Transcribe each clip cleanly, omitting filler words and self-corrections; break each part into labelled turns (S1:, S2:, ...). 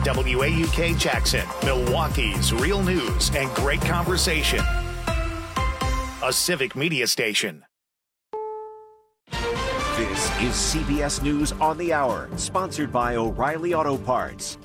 S1: WAUK Jackson, Milwaukee's real news and great conversation. A civic media station.
S2: This is CBS News on the Hour, sponsored by O'Reilly Auto Parts.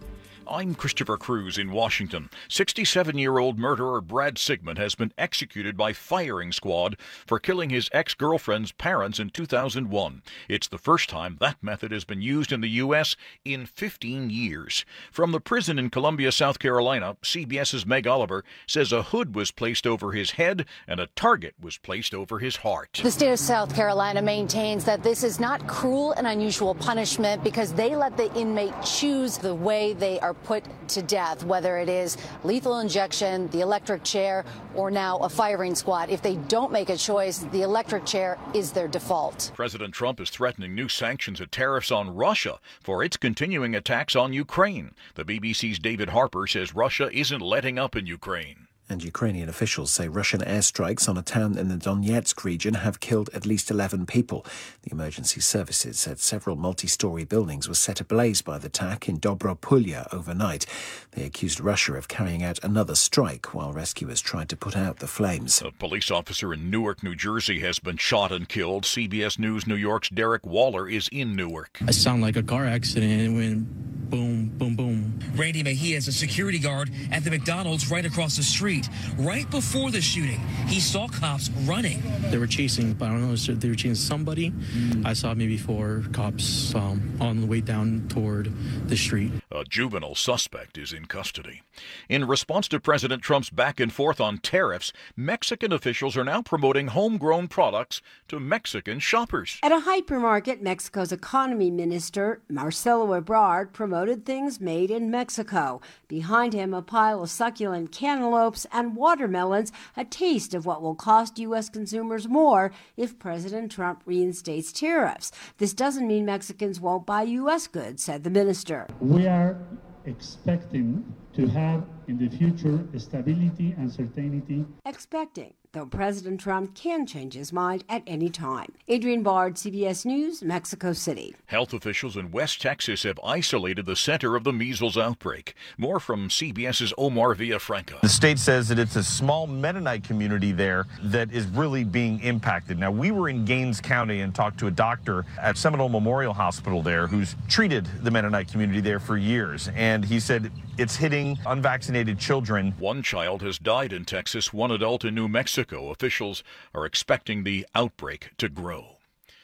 S3: I'm Christopher Cruz in Washington. 67-year-old murderer Brad Sigmund has been executed by firing squad for killing his ex-girlfriend's parents in 2001. It's the first time that method has been used in the U.S. in 15 years. From the prison in Columbia, South Carolina, CBS's Meg Oliver says a hood was placed over his head and a target was placed over his heart.
S4: The state of South Carolina maintains that this is not cruel and unusual punishment because they let the inmate choose the way they are put to death, whether it is lethal injection, the electric chair, or now a firing squad. If they don't make a choice, the electric chair is their default.
S3: President Trump is threatening new sanctions and tariffs on Russia for its continuing attacks on Ukraine. The BBC's David Harper says Russia isn't letting up in Ukraine.
S5: And Ukrainian officials say Russian airstrikes on a town in the Donetsk region have killed at least 11 people. The emergency services said several multi-story buildings were set ablaze by the attack in Dobropolya overnight. They accused Russia of carrying out another strike while rescuers tried to put out the flames.
S3: A police officer in Newark, New Jersey has been shot and killed. CBS News New York's Derek Waller is in Newark.
S6: It sounded like a car accident. It went boom, boom, boom.
S7: Randy Mejia is a security guard at the McDonald's right across the street. Right before the shooting, he saw cops running.
S6: They were chasing, but I don't know if they were chasing somebody. I saw maybe 4 cops on the way down toward the street.
S3: A juvenile suspect is in custody. In response to President Trump's back and forth on tariffs, Mexican officials are now promoting homegrown products to Mexican shoppers.
S8: At a hypermarket, Mexico's economy minister, Marcelo Ebrard, promoted things made in Mexico. Behind him, a pile of succulent cantaloupes and watermelons, a taste of what will cost U.S. consumers more if President Trump reinstates tariffs. This doesn't mean Mexicans won't buy U.S. goods, said the minister.
S9: We are expecting to have in the future stability and certainty.
S8: Expecting, though President Trump can change his mind at any time. Adrienne Bard, CBS News, Mexico City.
S3: Health officials in West Texas have isolated the center of the measles outbreak. More from CBS's Omar Villafranca.
S10: The state says that it's a small Mennonite community there that is really being impacted. Now, we were in Gaines County and talked to a doctor at Seminole Memorial Hospital there who's treated the Mennonite community there for years, and he said it's hitting unvaccinated children.
S3: One child has died in Texas, one adult in New Mexico. Officials are expecting the outbreak to grow.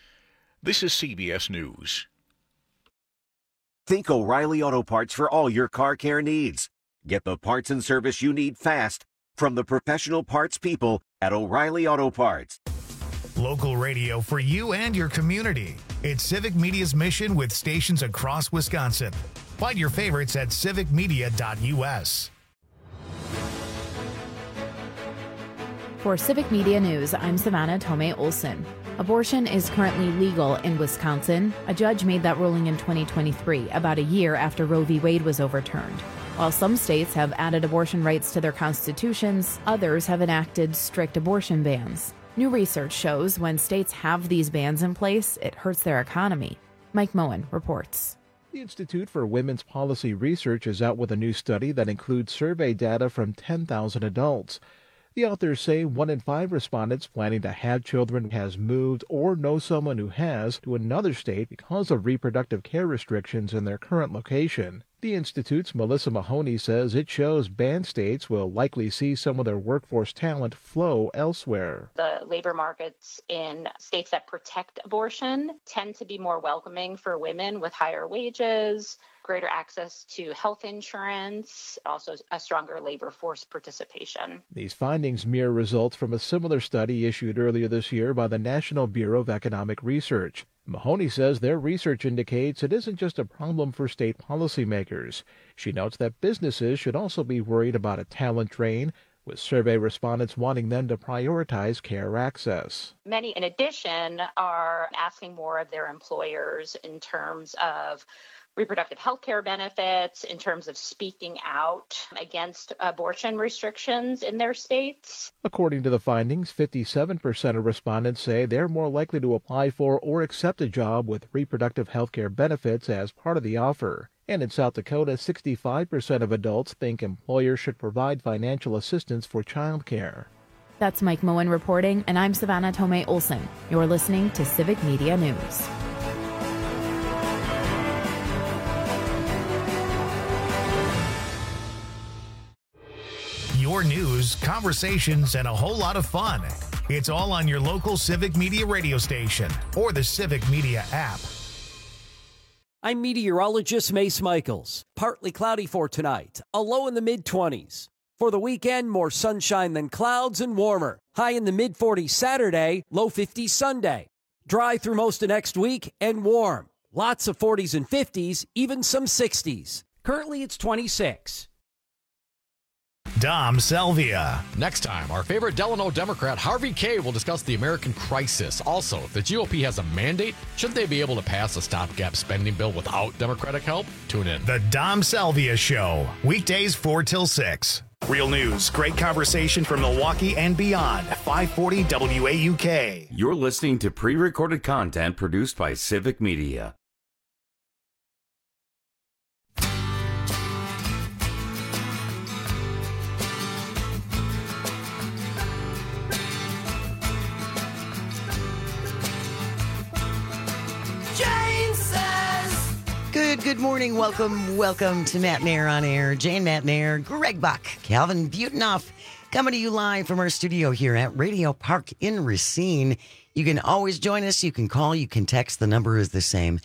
S3: This is CBS News.
S2: Think O'Reilly Auto Parts for all your car care needs. Get the parts and service you need fast from the professional parts people at O'Reilly Auto Parts.
S1: Local radio for you and your community. It's Civic Media's mission with stations across Wisconsin. Find your favorites at civicmedia.us.
S11: For Civic Media News, I'm Savannah Tomei Olson. Abortion is currently legal in Wisconsin. A judge made that ruling in 2023, about a year after Roe v. Wade was overturned. While some states have added abortion rights to their constitutions, others have enacted strict abortion bans. New research shows when states have these bans in place, it hurts their economy. Mike Moen reports.
S12: The Institute for Women's Policy Research is out with a new study that includes survey data from 10,000 adults. The authors say 1 in 5 respondents planning to have children has moved or know someone who has to another state because of reproductive care restrictions in their current location. The Institute's Melissa Mahoney says it shows banned states will likely see some of their workforce talent flow elsewhere.
S13: The labor markets in states that protect abortion tend to be more welcoming for women with higher wages, greater access to health insurance, also a stronger labor force participation.
S12: These findings mirror results from a similar study issued earlier this year by the National Bureau of Economic Research. Mahoney says their research indicates it isn't just a problem for state policymakers. She notes that businesses should also be worried about a talent drain, with survey respondents wanting them to prioritize care access.
S13: Many, in addition, are asking more of their employers in terms of reproductive health care benefits, in terms of speaking out against abortion restrictions in their states.
S12: According to the findings, 57% of respondents say they're more likely to apply for or accept a job with reproductive health care benefits as part of the offer. And in South Dakota, 65% of adults think employers should provide financial assistance for childcare.
S11: That's Mike Moen reporting, and I'm Savannah Tomei Olson. You're listening to Civic Media News.
S1: Your news, conversations, and a whole lot of fun. It's all on your local Civic Media radio station or the Civic Media app.
S14: I'm meteorologist Mace Michaels. Partly cloudy for tonight, a low in the mid-20s. For the weekend, more sunshine than clouds and warmer. High in the mid-40s Saturday, low 50s Sunday. Dry through most of next week and warm. Lots of 40s and 50s, even some 60s. Currently, it's 26.
S1: Dom Salvia.
S15: Next time, our favorite Delano Democrat, Harvey Kaye, will discuss the American crisis. Also, if the GOP has a mandate, shouldn't they be able to pass a stopgap spending bill without Democratic help? Tune in.
S1: The Dom Salvia Show. Weekdays 4 till 6. Real news, great conversation from Milwaukee and beyond. 540 WAUK.
S16: You're listening to pre-recorded content produced by Civic Media.
S17: Good morning. Welcome to Matt Mayer on Air. Jane Matt Mayer, Greg Buck, Calvin Butenoff, coming to you live from our studio here at Radio Park in Racine. You can always join us. You can call. You can text. The number is the same,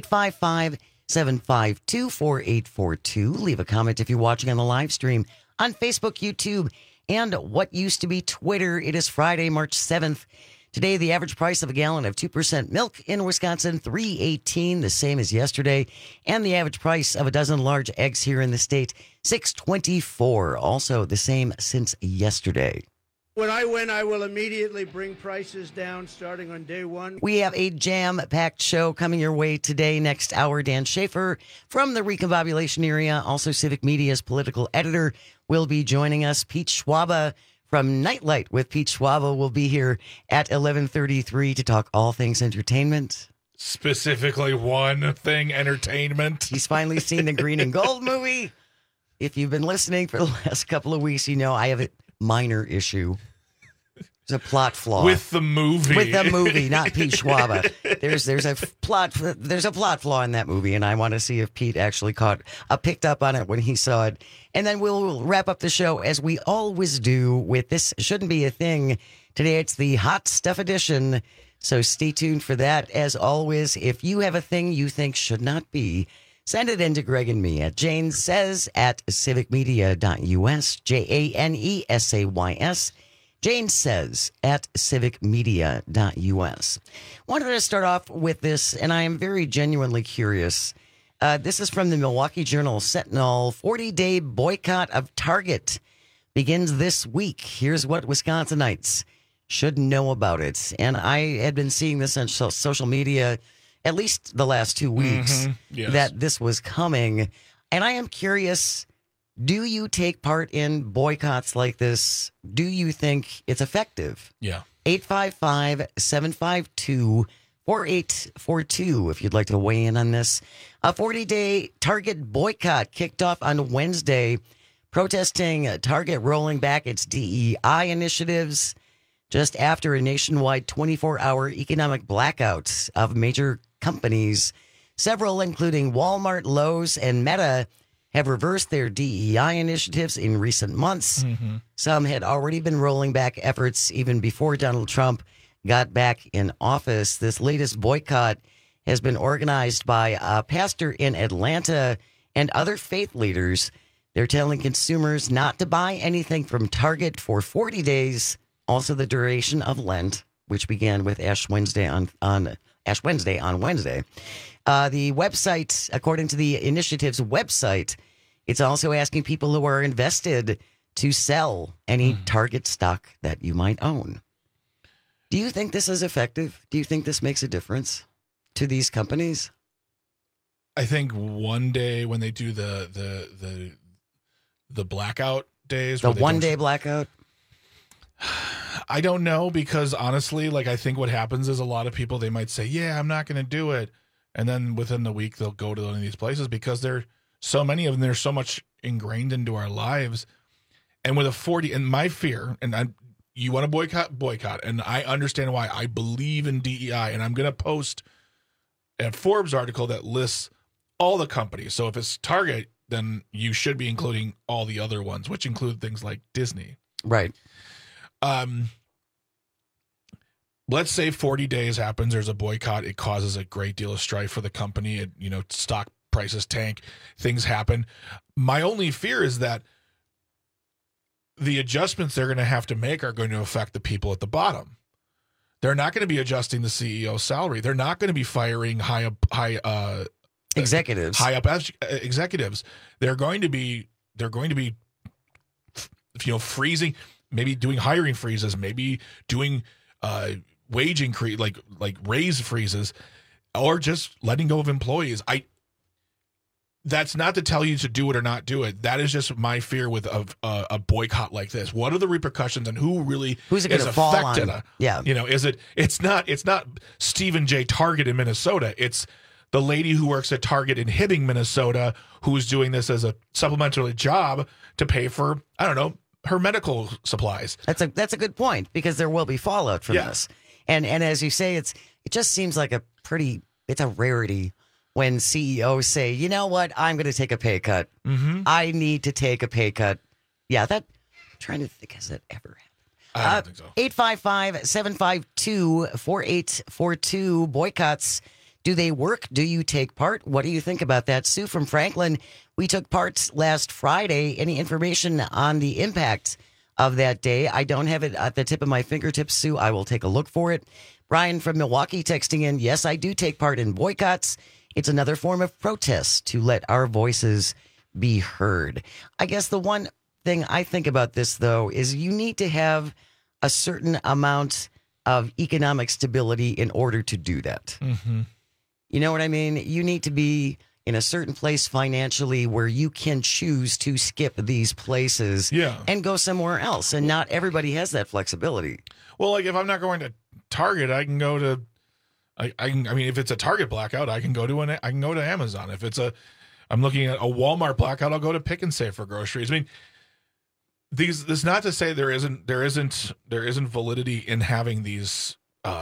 S17: 855-752-4842. Leave a comment if you're watching on the live stream on Facebook, YouTube, and what used to be Twitter. It is Friday, March 7th. Today, the average price of a gallon of 2% milk in Wisconsin, $3.18, the same as yesterday. And the average price of a dozen large eggs here in the state, $6.24, also the same since yesterday.
S18: When I win, I will immediately bring prices down starting on day one.
S17: We have a jam-packed show coming your way today. Next hour, Dan Schaefer from the Recombobulation area, also Civic Media's political editor, will be joining us. Pete Schwaba from Nightlight with Pete Schwaba will be here at 11:33 to talk all things entertainment.
S19: Specifically one thing, entertainment.
S17: He's finally seen the Green and Gold movie. If you've been listening for the last couple of weeks, you know I have a minor issue. There's a plot flaw
S19: with the movie.
S17: With the movie, not Pete Schwaba. There's a plot flaw in that movie, and I want to see if Pete actually picked up on it when he saw it. And then we'll wrap up the show as we always do with This Shouldn't Be a Thing. Today it's the Hot Stuff edition, so stay tuned for that. As always, if you have a thing you think should not be, send it in to Greg and me at janesays@civicmedia.us, JANESAYS. Jane says at civicmedia.us. Wanted to start off with this, and I am very genuinely curious. This is from the Milwaukee Journal Sentinel. 40-day boycott of Target begins this week. Here's what Wisconsinites should know about it. And I had been seeing this on social media at least the last 2 weeks, that this was coming. And I am curious, do you take part in boycotts like this? Do you think it's effective?
S19: Yeah.
S17: 855-752-4842 if you'd like to weigh in on this. A 40-day Target boycott kicked off on Wednesday, protesting Target rolling back its DEI initiatives just after a nationwide 24-hour economic blackout of major companies. Several, including Walmart, Lowe's, and Meta, have reversed their DEI initiatives in recent months. Mm-hmm. Some had already been rolling back efforts even before Donald Trump got back in office. This latest boycott has been organized by a pastor in Atlanta and other faith leaders. They're telling consumers not to buy anything from Target for 40 days, also the duration of Lent, which began with Ash Wednesday on Wednesday. The website, according to the initiative's website, it's also asking people who are invested to sell any Target stock that you might own. Do you think this is effective? Do you think this makes a difference to these companies?
S19: I think one day when they do the blackout days,
S17: the 1 day blackout.
S19: I don't know, because honestly, like, I think what happens is a lot of people, they might say, yeah, I'm not going to do it. And then within the week, they'll go to one of these places because there are so many of them. They're so much ingrained into our lives. And with a 40, and my fear, and you want to boycott. And I understand why. I believe in DEI. And I'm going to post a Forbes article that lists all the companies. So if it's Target, then you should be including all the other ones, which include things like Disney.
S17: Right.
S19: Let's say 40 days happens. There's a boycott. It causes a great deal of strife for the company. Stock prices tank. Things happen. My only fear is that the adjustments they're going to have to make are going to affect the people at the bottom. They're not going to be adjusting the CEO's salary. They're not going to be firing high up executives. They're going to be freezing, maybe doing hiring freezes, maybe doing wage increase, like raise freezes, or just letting go of employees. That's not to tell you to do it or not do it. That is just my fear with a boycott like this. What are the repercussions and who's
S17: it going to fall on? Yeah.
S19: It's not Stephen J. Target in Minnesota. It's the lady who works at Target in Hibbing, Minnesota, who's doing this as a supplementary job to pay for, I don't know, her medical supplies.
S17: That's a good point, because there will be fallout from this. And as you say, it just seems like it's a rarity when CEOs say, you know what, I'm going to take a pay cut.
S19: Mm-hmm.
S17: I need to take a pay cut. Yeah, I'm trying to think, has that ever happened?
S19: I don't think so.
S17: 855-752-4842. Boycotts, do they work? Do you take part? What do you think about that? Sue from Franklin, we took part last Friday. Any information on the impact of that day? I don't have it at the tip of my fingertips, Sue. I will take a look for it. Brian from Milwaukee texting in, yes, I do take part in boycotts. It's another form of protest to let our voices be heard. I guess the one thing I think about this, though, is you need to have a certain amount of economic stability in order to do that.
S19: Mm-hmm.
S17: You know what I mean? You need to be in a certain place financially where you can choose to skip these places and go somewhere else. And not everybody has that flexibility.
S19: Well, like if I'm not going to Target, I can go to I mean, if it's a Target blackout, I can go to Amazon. If I'm looking at a Walmart blackout, I'll go to Pick and Save for groceries. I mean, this is not to say there isn't validity in having these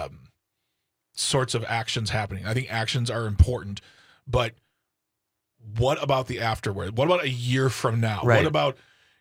S19: sorts of actions happening. I think actions are important, but what about the afterward? What about a year from now?
S17: Right.
S19: What about,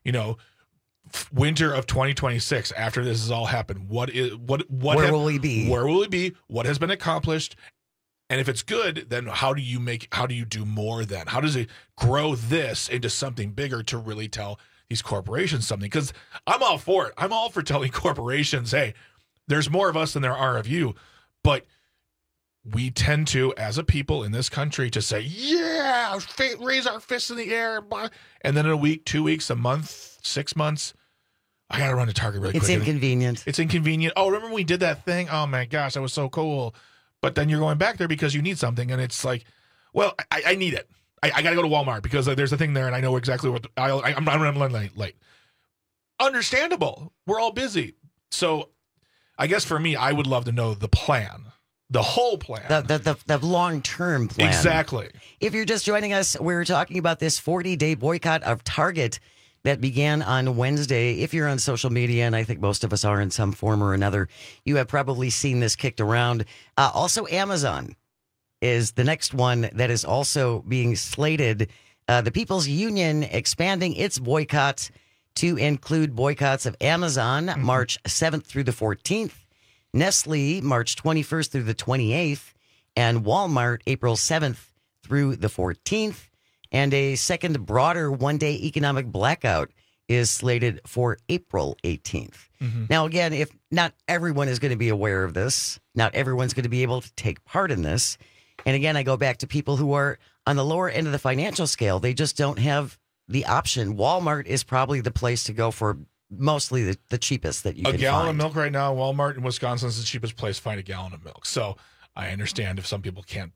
S19: winter of 2026 after this has all happened? Where will we be? Where will we be? What has been accomplished? And if it's good, then how do you do more then? How does it grow this into something bigger to really tell these corporations something? Because I'm all for it. I'm all for telling corporations, hey, there's more of us than there are of you. But we tend to, as a people in this country, to say, yeah, raise our fists in the air. And then in a week, 2 weeks, a month, 6 months, I got to run to Target really quick.
S17: It's inconvenient.
S19: It's inconvenient. Oh, remember when we did that thing? Oh, my gosh, that was so cool. But then you're going back there because you need something. And it's like, well, I need it. I got to go to Walmart because there's a thing there and I know exactly what I'm running late. Understandable. We're all busy. So I guess for me, I would love to know the plan. The whole plan.
S17: The long-term plan.
S19: Exactly.
S17: If you're just joining us, we're talking about this 40-day boycott of Target that began on Wednesday. If you're on social media, and I think most of us are in some form or another, you have probably seen this kicked around. Also, Amazon is the next one that is also being slated. The People's Union expanding its boycott to include boycotts of Amazon, March 7th through the 14th. Nestle, March 21st through the 28th, and Walmart, April 7th through the 14th. And a second broader one-day economic blackout is slated for April 18th.
S19: Mm-hmm.
S17: Now, again, if not everyone is going to be aware of this, not everyone's going to be able to take part in this. And again, I go back to people who are on the lower end of the financial scale. They just don't have the option. Walmart is probably the place to go for mostly the cheapest that you can find.
S19: A gallon of milk right now, Walmart in Wisconsin is the cheapest place to find a gallon of milk. So I understand if some people can't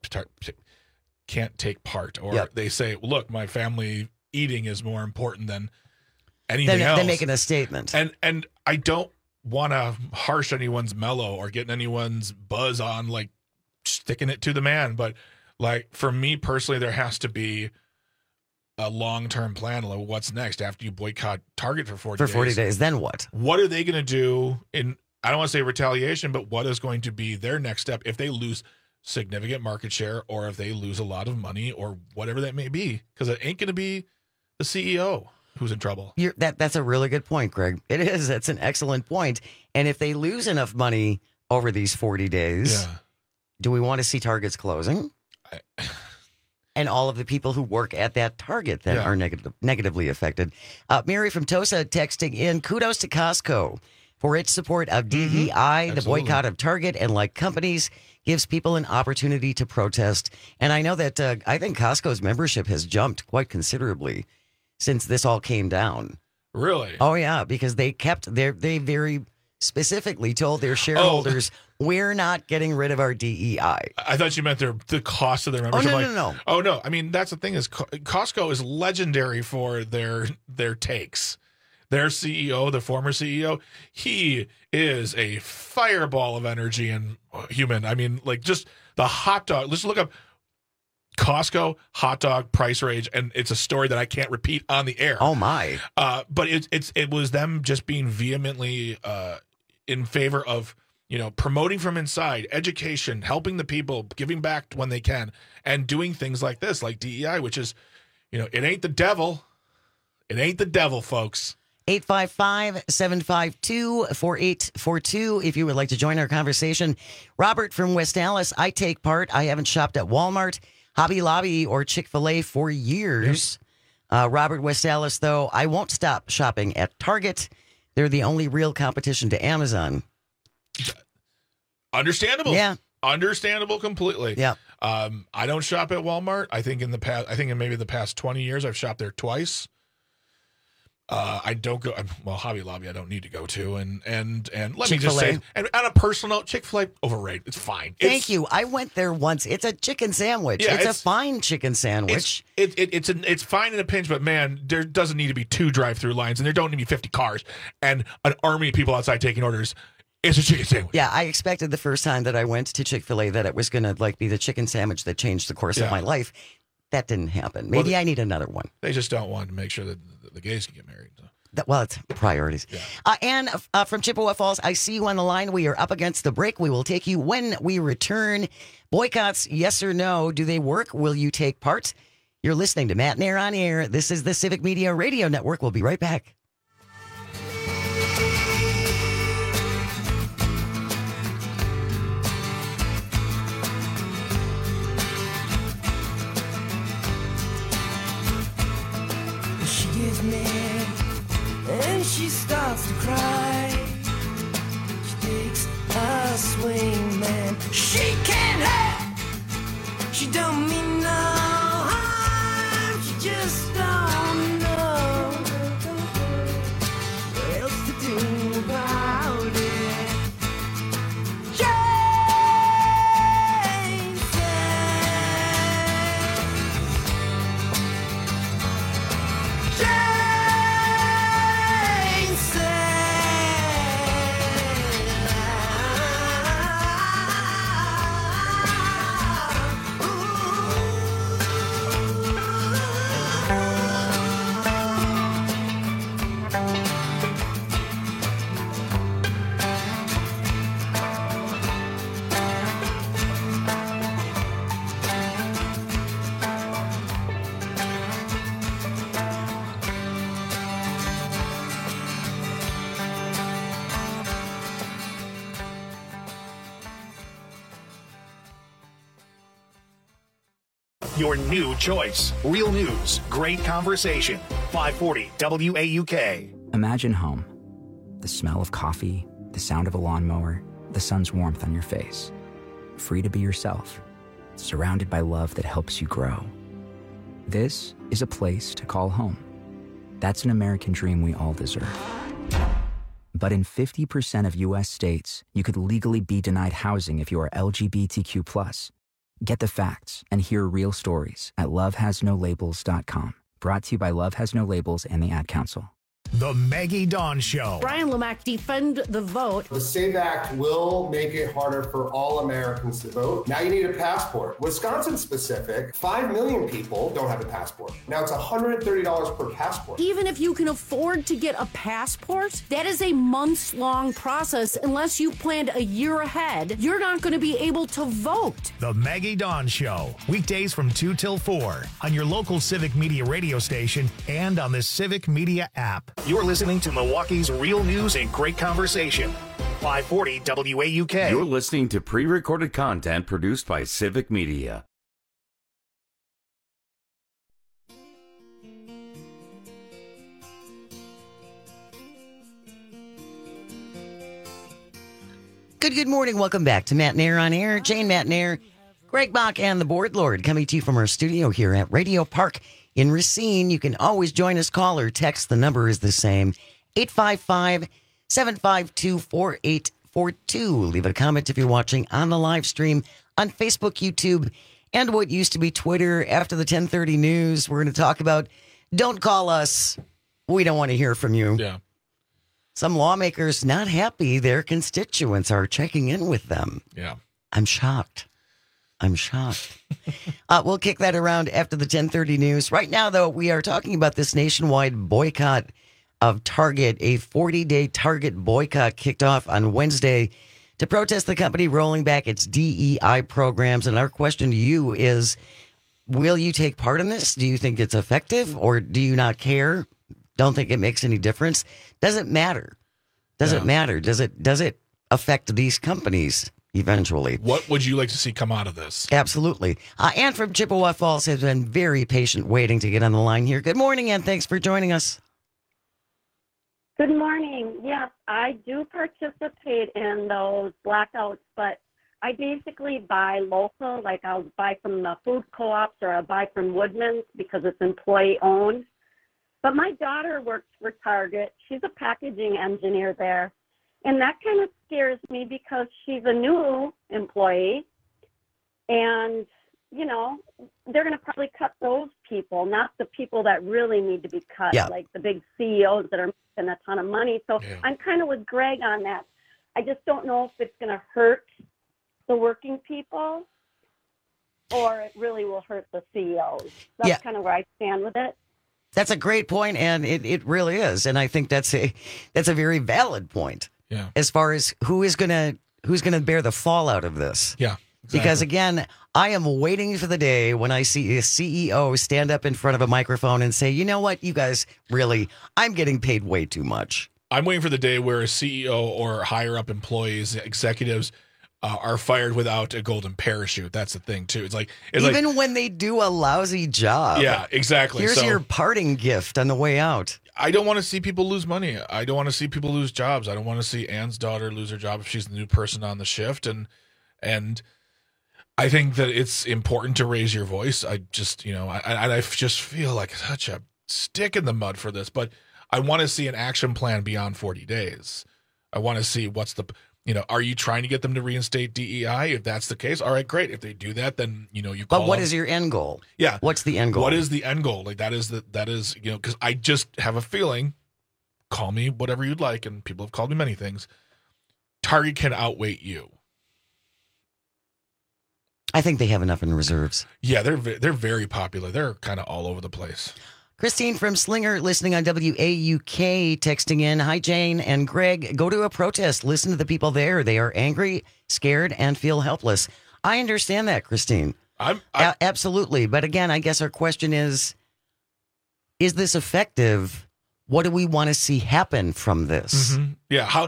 S19: take part, or they say, look, my family eating is more important than anything else.
S17: They're making a statement.
S19: And I don't want to harsh anyone's mellow or getting anyone's buzz on, like, sticking it to the man. But Like, for me personally, there has to be a long-term plan. Like, what's next after you boycott Target for 40 days?
S17: For 40 days, then what?
S19: What are they going to do in, I don't want to say retaliation, but what is going to be their next step if they lose significant market share or if they lose a lot of money or whatever that may be? Because it ain't going to be the CEO who's in trouble.
S17: That's a really good point, Greg. It is. That's an excellent point. And if they lose enough money over these 40 days, do we want to see Targets closing? And all of the people who work at that Target that are negatively affected. Mary from Tosa texting in, kudos to Costco for its support of DEI, the boycott of Target, and like companies, gives people an opportunity to protest. And I know that I think Costco's membership has jumped quite considerably since this all came down.
S19: Really?
S17: Oh, yeah, because they very specifically told their shareholders, we're not getting rid of our DEI.
S19: I thought you meant the cost of their membership.
S17: No.
S19: Oh, no. I mean, that's the thing is Costco is legendary for their takes. Their CEO, the former CEO, he is a fireball of energy and human. I mean, like just the hot dog. Let's look up Costco hot dog price range, and it's a story that I can't repeat on the air.
S17: Oh, my.
S19: But it was them just being vehemently in favor of, promoting from inside, education, helping the people, giving back when they can, and doing things like this, like DEI, which is, it ain't the devil. It ain't the devil, folks.
S17: 855-752-4842 if you would like to join our conversation. Robert from West Allis, I take part. I haven't shopped at Walmart, Hobby Lobby, or Chick-fil-A for years. Robert West Allis, though, I won't stop shopping at Target. They're the only real competition to Amazon.
S19: Understandable.
S17: Yeah.
S19: Understandable completely.
S17: Yeah.
S19: I don't shop at Walmart. I think in maybe the past 20 years, I've shopped there twice. I don't go. Well, Hobby Lobby, I don't need to go to, and let me just say, and on a personal note, Chick-fil-A overrated. It's fine.
S17: Thank you. I went there once. It's a chicken sandwich.
S19: Yeah,
S17: it's a fine chicken sandwich.
S19: It's fine in a pinch, but man, there doesn't need to be 2 drive-through lines, and there don't need to be 50 cars and an army of people outside taking orders. It's a chicken sandwich.
S17: Yeah, I expected the first time that I went to Chick-fil-A that it was going to be the chicken sandwich that changed the course of my life. That didn't happen. Maybe I need another one.
S19: They just don't want to make sure that the gays can get married. So.
S17: Well, it's priorities. Yeah. Anne from Chippewa Falls, I see you on the line. We are up against the break. We will take you when we return. Boycotts, yes or no? Do they work? Will you take part? You're listening to Matt Nair on Air. This is the Civic Media Radio Network. We'll be right back.
S20: She gives me and she starts to cry. She takes a swing, man. She can't help. She don't mean no harm. She just don't know what else to do about it. Jane
S1: Your new choice. Real news, great conversation. 540 WAUK.
S21: Imagine home. The smell of coffee, the sound of a lawnmower, the sun's warmth on your face. Free to be yourself. Surrounded by love that helps you grow. This is a place to call home. That's an American dream we all deserve. But in 50% of U.S. states, you could legally be denied housing if you are LGBTQ+. Get the facts and hear real stories at lovehasnolabels.com. Brought to you by Love Has No Labels and the Ad Council.
S1: The Maggie Dawn Show.
S4: Brian Lamack, defend the vote.
S22: The SAVE Act will make it harder for all Americans to vote. Now you need a passport. Wisconsin specific, 5 million people don't have a passport. Now it's $130 per passport.
S4: Even if you can afford to get a passport, that is a months-long process. Unless you planned a year ahead, you're not going to be able to vote.
S1: The Maggie Dawn Show. Weekdays from 2 till 4 on your local Civic Media radio station and on the Civic Media app. You're listening to Milwaukee's real news and great conversation. 540 WAUK.
S16: You're listening to pre-recorded content produced by Civic Media.
S17: Good morning. Welcome back to Matt Nair on Air. Jane Matt Nair, Greg Bach, and the Board Lord coming to you from our studio here at Radio Park in Racine. You can always join us, call or text. The number is the same, 855-752-4842. Leave a comment if you're watching on the live stream on Facebook, YouTube, and what used to be Twitter. After the 10:30 news, we're going to talk about don't call us. We don't want to hear from you.
S19: Yeah.
S17: Some lawmakers not happy their constituents are checking in with them.
S19: Yeah.
S17: I'm shocked. We'll kick that around after the 10:30 news. Right now, though, we are talking about this nationwide boycott of Target. A 40-day Target boycott kicked off on Wednesday to protest the company rolling back its DEI programs. And our question to you is, will you take part in this? Do you think it's effective, or do you not care? Don't think it makes any difference? Does it matter? Does it matter? Does it affect these companies eventually?
S19: What would you like to see come out of this?
S17: Absolutely. Ann from Chippewa Falls has been very patient waiting to get on the line here. Good morning, Ann. Thanks for joining us.
S23: Good morning. Yes, I do participate in those blackouts, but I basically buy local. Like I'll buy from the food co-ops or I'll buy from Woodman's because it's employee owned. But my daughter works for Target. She's a packaging engineer there. And that kind of scares me because she's a new employee. And, you know, they're going to probably cut those people, not the people that really need to be cut, like the big CEOs that are making a ton of money. So I'm kind of with Greg on that. I just don't know if it's going to hurt the working people or it really will hurt the CEOs. That's kind of where I stand with it.
S17: That's a great point, and it really is. And I think that's a very valid point.
S19: Yeah.
S17: As far as who's gonna bear the fallout of this.
S19: Yeah. Exactly.
S17: Because again, I am waiting for the day when I see a CEO stand up in front of a microphone and say, you know what, you guys really, I'm getting paid way too much.
S19: I'm waiting for the day where a CEO or higher up employees, executives, are fired without a golden parachute. That's the thing too. It's
S17: even when they do a lousy job.
S19: Yeah, exactly.
S17: Here's your parting gift on the way out.
S19: I don't want to see people lose money. I don't want to see people lose jobs. I don't want to see Ann's daughter lose her job if she's the new person on the shift. And I think that it's important to raise your voice. I just, I just feel like such a stick in the mud for this. But I want to see an action plan beyond 40 days. I want to see are you trying to get them to reinstate DEI? If that's the case, all right, great. If they do that, then, you call
S17: But what is your end goal?
S19: Yeah.
S17: What's the end goal?
S19: What is the end goal? Like that is, because I just have a feeling, call me whatever you'd like, and people have called me many things, Target can outweight you.
S17: I think they have enough in reserves.
S19: Yeah, they're very popular. They're kind of all over the place.
S17: Christine from Slinger, listening on WAUK, texting in. Hi, Jane and Greg. Go to a protest. Listen to the people there. They are angry, scared, and feel helpless. I understand that, Christine. Absolutely. But again, I guess our question is this effective? What do we want to see happen from this?
S19: Mm-hmm. Yeah.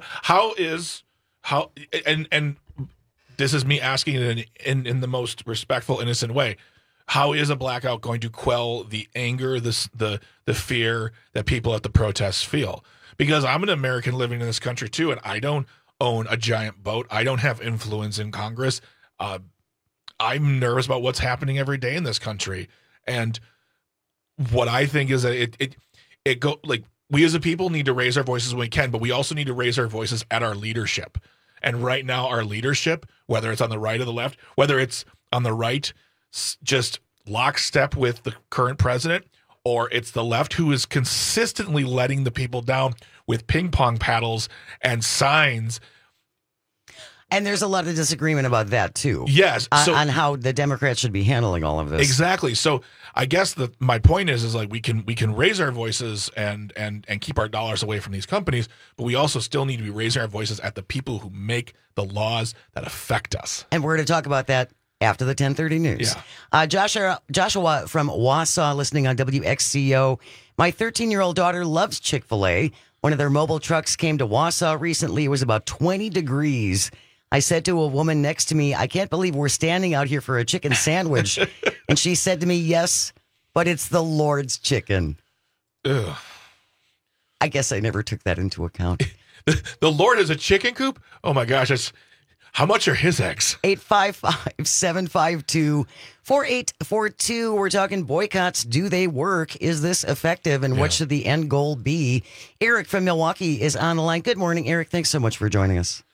S19: And this is me asking it in the most respectful, innocent way. How is a blackout going to quell the anger, the fear that people at the protests feel? Because I'm an American living in this country too, and I don't own a giant boat. I don't have influence in Congress. I'm nervous about what's happening every day in this country. And what I think is that we as a people need to raise our voices when we can, but we also need to raise our voices at our leadership. And right now, our leadership, whether it's on the right or the left, whether it's on the right, just lockstep with the current president, or it's the left who is consistently letting the people down with ping pong paddles and signs.
S17: And there's a lot of disagreement about that, too.
S19: Yes.
S17: On how the Democrats should be handling all of this.
S19: Exactly. So I guess my point is like we can raise our voices and keep our dollars away from these companies, but we also still need to be raising our voices at the people who make the laws that affect us.
S17: And we're going to talk about that after the 10:30 news.
S19: Yeah.
S17: Joshua from Wausau listening on WXCO. My 13-year-old daughter loves Chick-fil-A. One of their mobile trucks came to Wausau recently. It was about 20 degrees. I said to a woman next to me, I can't believe we're standing out here for a chicken sandwich. And she said to me, yes, but it's the Lord's chicken.
S19: Ugh.
S17: I guess I never took that into account.
S19: The Lord is a chicken coop? Oh, my gosh. How much are his eggs?
S17: 855-752-4842. We're talking boycotts. Do they work? Is this effective? And what should the end goal be? Eric from Milwaukee is on the line. Good morning, Eric. Thanks so much for joining us.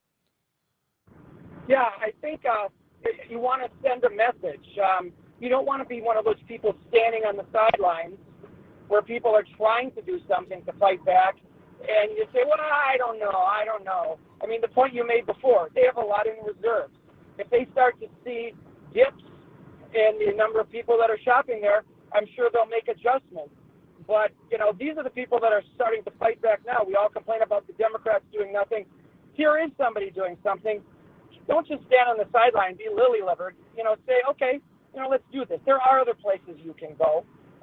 S5: Yeah, I think you want to send a message. You don't want to be one of those people standing on the sidelines where people are trying to do something to fight back, and you say, well, I don't know. I mean, the point you made before, they have a lot in reserves. If they start to see dips in the number of people that are shopping there, I'm sure they'll make adjustments. But, these are the people that are starting to fight back now. We all complain about the Democrats doing nothing. Here is somebody doing something. Don't just stand on the sideline, be lily-livered. Say, okay, let's do this. There are other places you can go.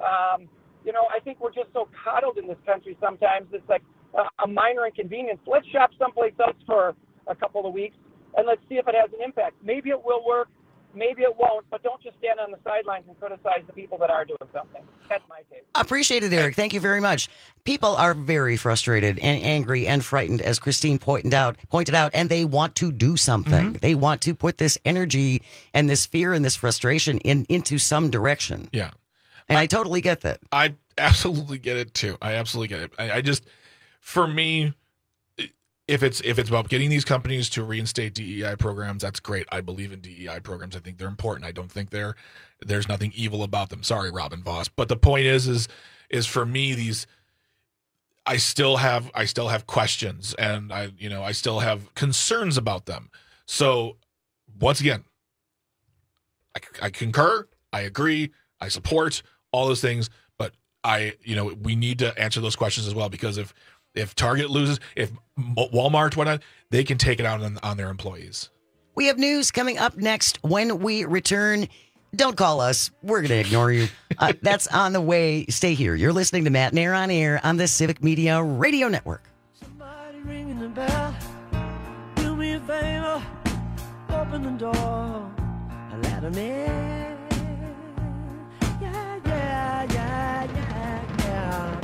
S5: I think we're just so coddled in this country sometimes. It's like a minor inconvenience. Let's shop someplace else for a couple of weeks, and let's see if it has an impact. Maybe it will work. Maybe it won't, but don't just stand on the sidelines and criticize the people that are doing something. That's my take.
S17: Appreciate it, Eric. Thank you very much. People are very frustrated and angry and frightened, as Christine pointed out, and they want to do something. Mm-hmm. They want to put this energy and this fear and this frustration into some direction.
S19: Yeah.
S17: And I totally get that.
S19: I absolutely get it, too. I absolutely get it. I just, for me, if it's about getting these companies to reinstate DEI programs, that's great. I believe in DEI programs. I think they're important. I don't think there's nothing evil about them. Sorry, Robin Voss. But the point is for me, I still have questions, and I still have concerns about them. So once again, I concur, I agree, I support all those things, but we need to answer those questions as well, because if Target loses, if Walmart, whatnot, they can take it out on their employees.
S17: We have news coming up next when we return. Don't call us. We're going to ignore you. That's on the way. Stay here. You're listening to Matt Nair on Air on the Civic Media Radio Network.
S20: Somebody ringing the bell. Do me a favor. Open the door. Let 'em in. Yeah, yeah, yeah, yeah, yeah.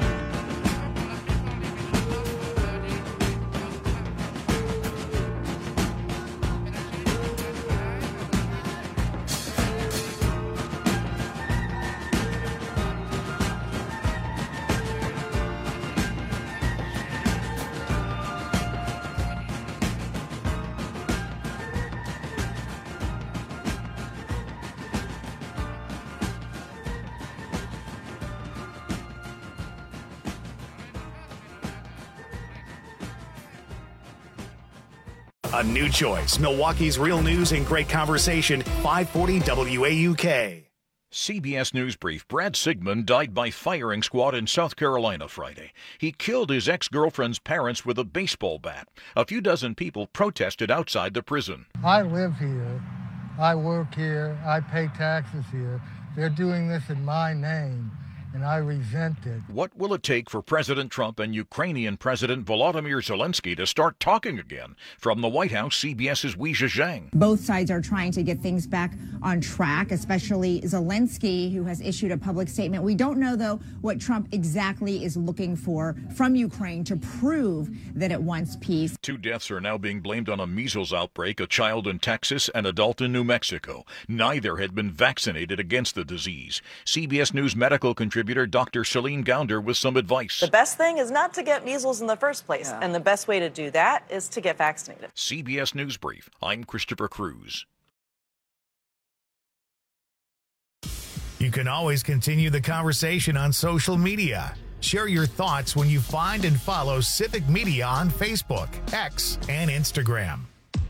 S1: A new choice. Milwaukee's real news and great conversation. 540 WAUK.
S3: CBS News Brief. Brad Sigmund died by firing squad in South Carolina Friday. He killed his ex-girlfriend's parents with a baseball bat. A few dozen people protested outside the prison.
S6: I live here. I work here. I pay taxes here. They're doing this in my name, and I resent it.
S3: What will it take for President Trump and Ukrainian President Volodymyr Zelensky to start talking again? From the White House, CBS's Weijia Zhang.
S7: Both sides are trying to get things back on track, especially Zelensky, who has issued a public statement. We don't know, though, what Trump exactly is looking for from Ukraine to prove that it wants peace.
S3: 2 deaths are now being blamed on a measles outbreak, a child in Texas, an adult in New Mexico. Neither had been vaccinated against the disease. CBS News medical contributor Dr. Celine Gounder with some advice.
S24: The best thing is not to get measles in the first place, and the best way to do that is to get vaccinated.
S3: CBS News Brief. I'm Christopher Cruz.
S1: You can always continue the conversation on social media. Share your thoughts when you find and follow Civic Media on Facebook, X, and Instagram.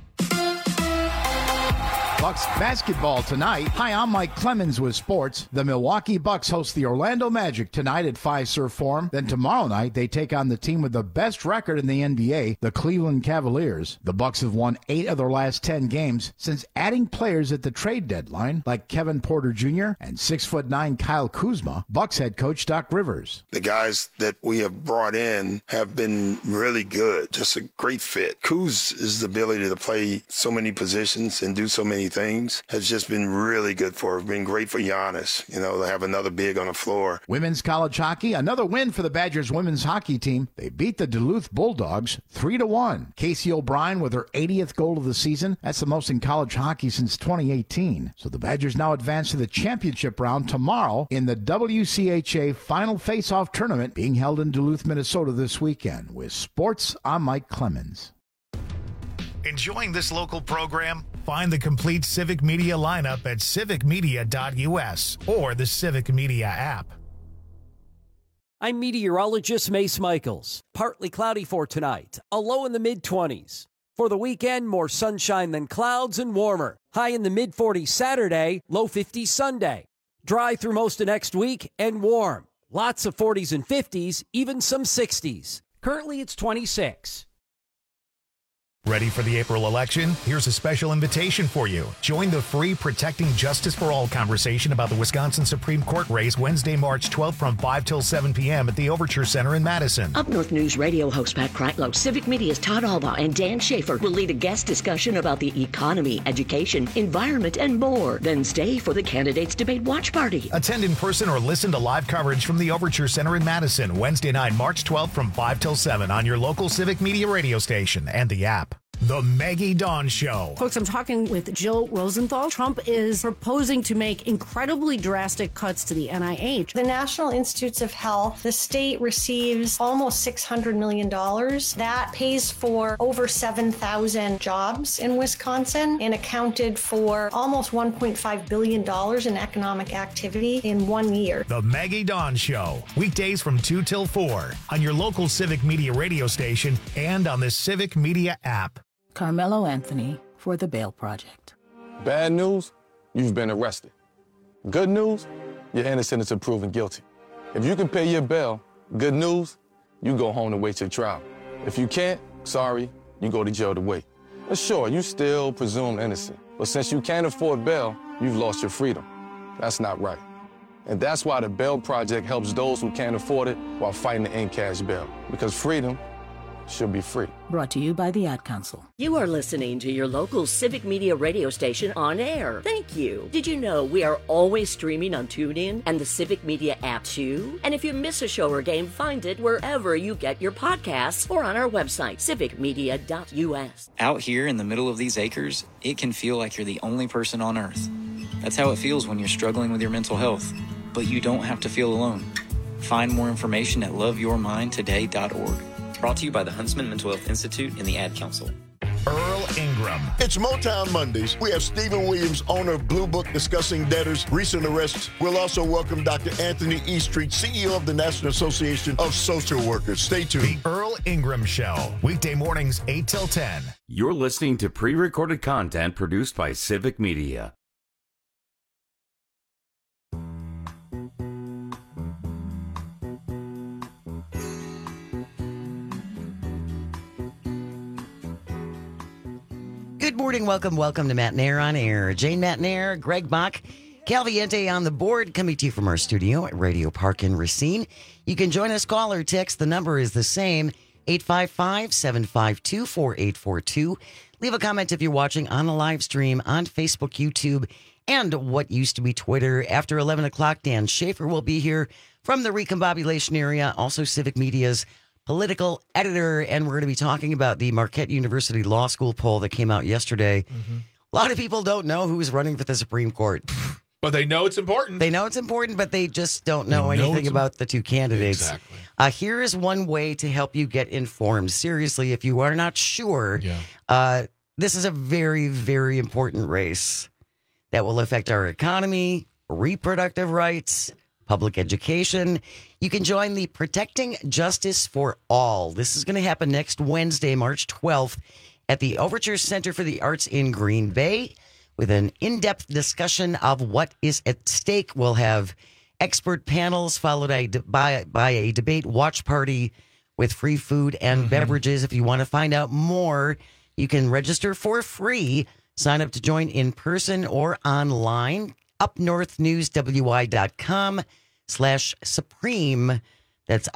S2: Bucks basketball tonight. Hi, I'm Mike Clemens with sports. The Milwaukee Bucks host the Orlando Magic tonight at Fiserv Forum. Then tomorrow night, they take on the team with the best record in the NBA, the Cleveland Cavaliers. The Bucks have won 8 of their last 10 games since adding players at the trade deadline, like Kevin Porter Jr. and 6'9" Kyle Kuzma. Bucks head coach Doc Rivers.
S8: The guys that we have brought in have been really good. Just a great fit. Kuz' ability to play so many positions and do so many things has just been really good for her. Been great for Giannis, to have another big on the floor.
S2: Women's college hockey, another win for the Badgers women's hockey team. They beat the Duluth Bulldogs 3-1. Casey O'Brien with her 80th goal of the season. That's the most in college hockey since 2018. So the Badgers now advance to the championship round tomorrow in the WCHA Final Face-Off Tournament being held in Duluth, Minnesota this weekend. With sports, I'm Mike Clemens.
S1: Enjoying this local program? Find the complete Civic Media lineup at civicmedia.us or the Civic Media app.
S14: I'm meteorologist Mace Michaels. Partly cloudy for tonight, a low in the mid-20s. For the weekend, more sunshine than clouds and warmer. High in the mid-40s Saturday, low 50s Sunday. Dry through most of next week and warm. Lots of 40s and 50s, even some 60s. Currently, it's 26.
S1: Ready for the April election? Here's a special invitation for you. Join the free Protecting Justice for All conversation about the Wisconsin Supreme Court race Wednesday, March 12th from 5 till 7 p.m. at the Overture Center in Madison.
S9: Up North News radio host Pat Kreitlow, Civic Media's Todd Albaugh, and Dan Schaefer will lead a guest discussion about the economy, education, environment, and more. Then stay for the Candidates Debate Watch Party.
S1: Attend in person or listen to live coverage from the Overture Center in Madison, Wednesday night, March 12th from 5 till 7 on your local Civic Media radio station and the app. The Maggie Dawn Show.
S4: Folks, I'm talking with Jill Rosenthal. Trump is proposing to make incredibly drastic cuts to the NIH.
S10: The National Institutes of Health, the state receives almost $600 million. That pays for over 7,000 jobs in Wisconsin and accounted for almost $1.5 billion in economic activity in 1 year.
S1: The Maggie Dawn Show. Weekdays from 2 till 4 on your local Civic Media radio station and on the Civic Media app.
S25: Carmelo Anthony for the Bail Project.
S26: Bad news, you've been arrested. Good news, you're innocent until proven guilty. If you can pay your bail, good news, you go home to wait your trial. If you can't, sorry, you go to jail to wait. But sure, you still presumed innocent. But since you can't afford bail, you've lost your freedom. That's not right. And that's why the Bail Project helps those who can't afford it while fighting to end cash bail. Because freedom should be free.
S25: Brought to you by the Ad Council.
S9: You are listening to your local Civic Media radio station on air. Thank you. Did you know we are always streaming on TuneIn and the Civic Media app too? And if you miss a show or game, find it wherever you get your podcasts or on our website, civicmedia.us.
S27: Out here in the middle of these acres, it can feel like you're the only person on earth. That's how it feels when you're struggling with your mental health. But you don't have to feel alone. Find more information at loveyourmindtoday.org. Brought to you by the Huntsman Mental Health Institute and the Ad Council.
S1: Earl Ingram.
S28: It's Motown Mondays. We have Stephen Williams, owner of Blue Book, discussing debtors' recent arrests. We'll also welcome Dr. Anthony Eastreet, CEO of the National Association of Social Workers. Stay tuned.
S1: The Earl Ingram Show. Weekday mornings, 8 till 10.
S16: You're listening to pre-recorded content produced by Civic Media.
S17: Good morning. Welcome to Matnair on Air. Jane Matnair, Greg Bach, Calviente on the board, coming to you from our studio at Radio Park in Racine. You can join us, call or text. The number is the same, 855-752-4842. Leave a comment if you're watching on the live stream on Facebook, YouTube, and what used to be Twitter. After 11 o'clock, Dan Schaefer will be here from the Recombobulation area, also Civic Media's political editor, and we're going to be talking about the Marquette University Law School poll that came out yesterday. Mm-hmm. A lot of people don't know who's running for the Supreme Court.
S19: But they know it's important.
S17: They know it's important, but they just don't know anything about the two candidates.
S19: Exactly.
S17: Here is one way to help you get informed. Seriously, if you are not sure, this is a very, very important race that will affect our economy, reproductive rights, public education. You can join the Protecting Justice for All. This is going to happen next Wednesday, March 12th, at the Overture Center for the Arts in Green Bay, with an in-depth discussion of what is at stake. We'll have expert panels followed by a debate watch party with free food and beverages. If you want to find out more, you can register for free. Sign up to join in person or online. upnorthnewswi.com/supreme. That's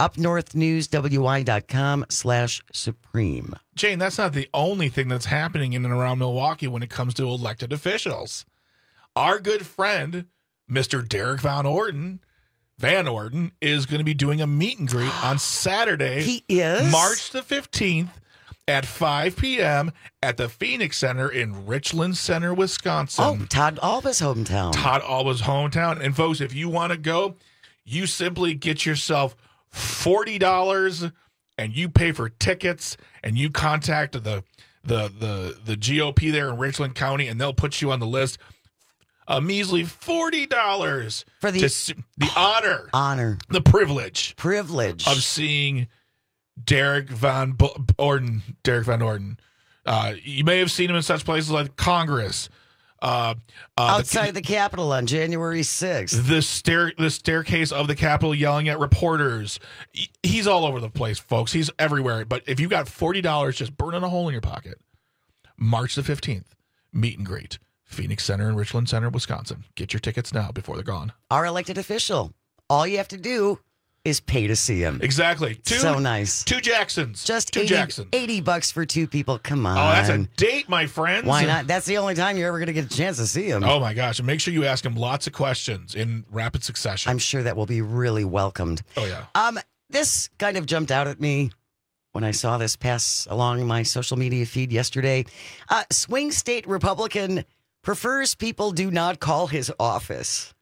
S17: upnorthnewswi.com/supreme.
S19: Jane, that's not the only thing that's happening in and around Milwaukee when it comes to elected officials. Our good friend, Mr. Derek Van Orden, is going to be doing a meet and greet on Saturday.
S17: He is?
S19: March the 15th at 5 p.m. at the Phoenix Center in Richland Center, Wisconsin.
S17: Oh, Todd Alba's hometown.
S19: And folks, if you want to go, you simply get yourself $40 and you pay for tickets and you contact the GOP there in Richland County and they'll put you on the list. A measly $40
S17: for
S19: the honor, the privilege
S17: of
S19: seeing Derek Van Orden. You may have seen him in such places like Congress,
S17: outside the Capitol on January 6th.
S19: The staircase of the Capitol, yelling at reporters. He's all over the place, folks. He's everywhere. But if you got $40 just burning a hole in your pocket, March the 15th, meet and greet. Phoenix Center in Richland Center, Wisconsin. Get your tickets now before they're gone.
S17: Our elected official. All you have to do is pay to see him.
S19: Exactly.
S17: So nice.
S19: 2 Jacksons.
S17: Just
S19: Jacksons.
S17: $80 for 2 people. Come on.
S19: Oh, that's a date, my friends.
S17: Why not? That's the only time you're ever going to get a chance to see him.
S19: Oh, my gosh. And make sure you ask him lots of questions in rapid succession.
S17: I'm sure that will be really welcomed.
S19: Oh, yeah.
S17: This kind of jumped out at me when I saw this pass along my social media feed yesterday. Swing state Republican prefers people do not call his office.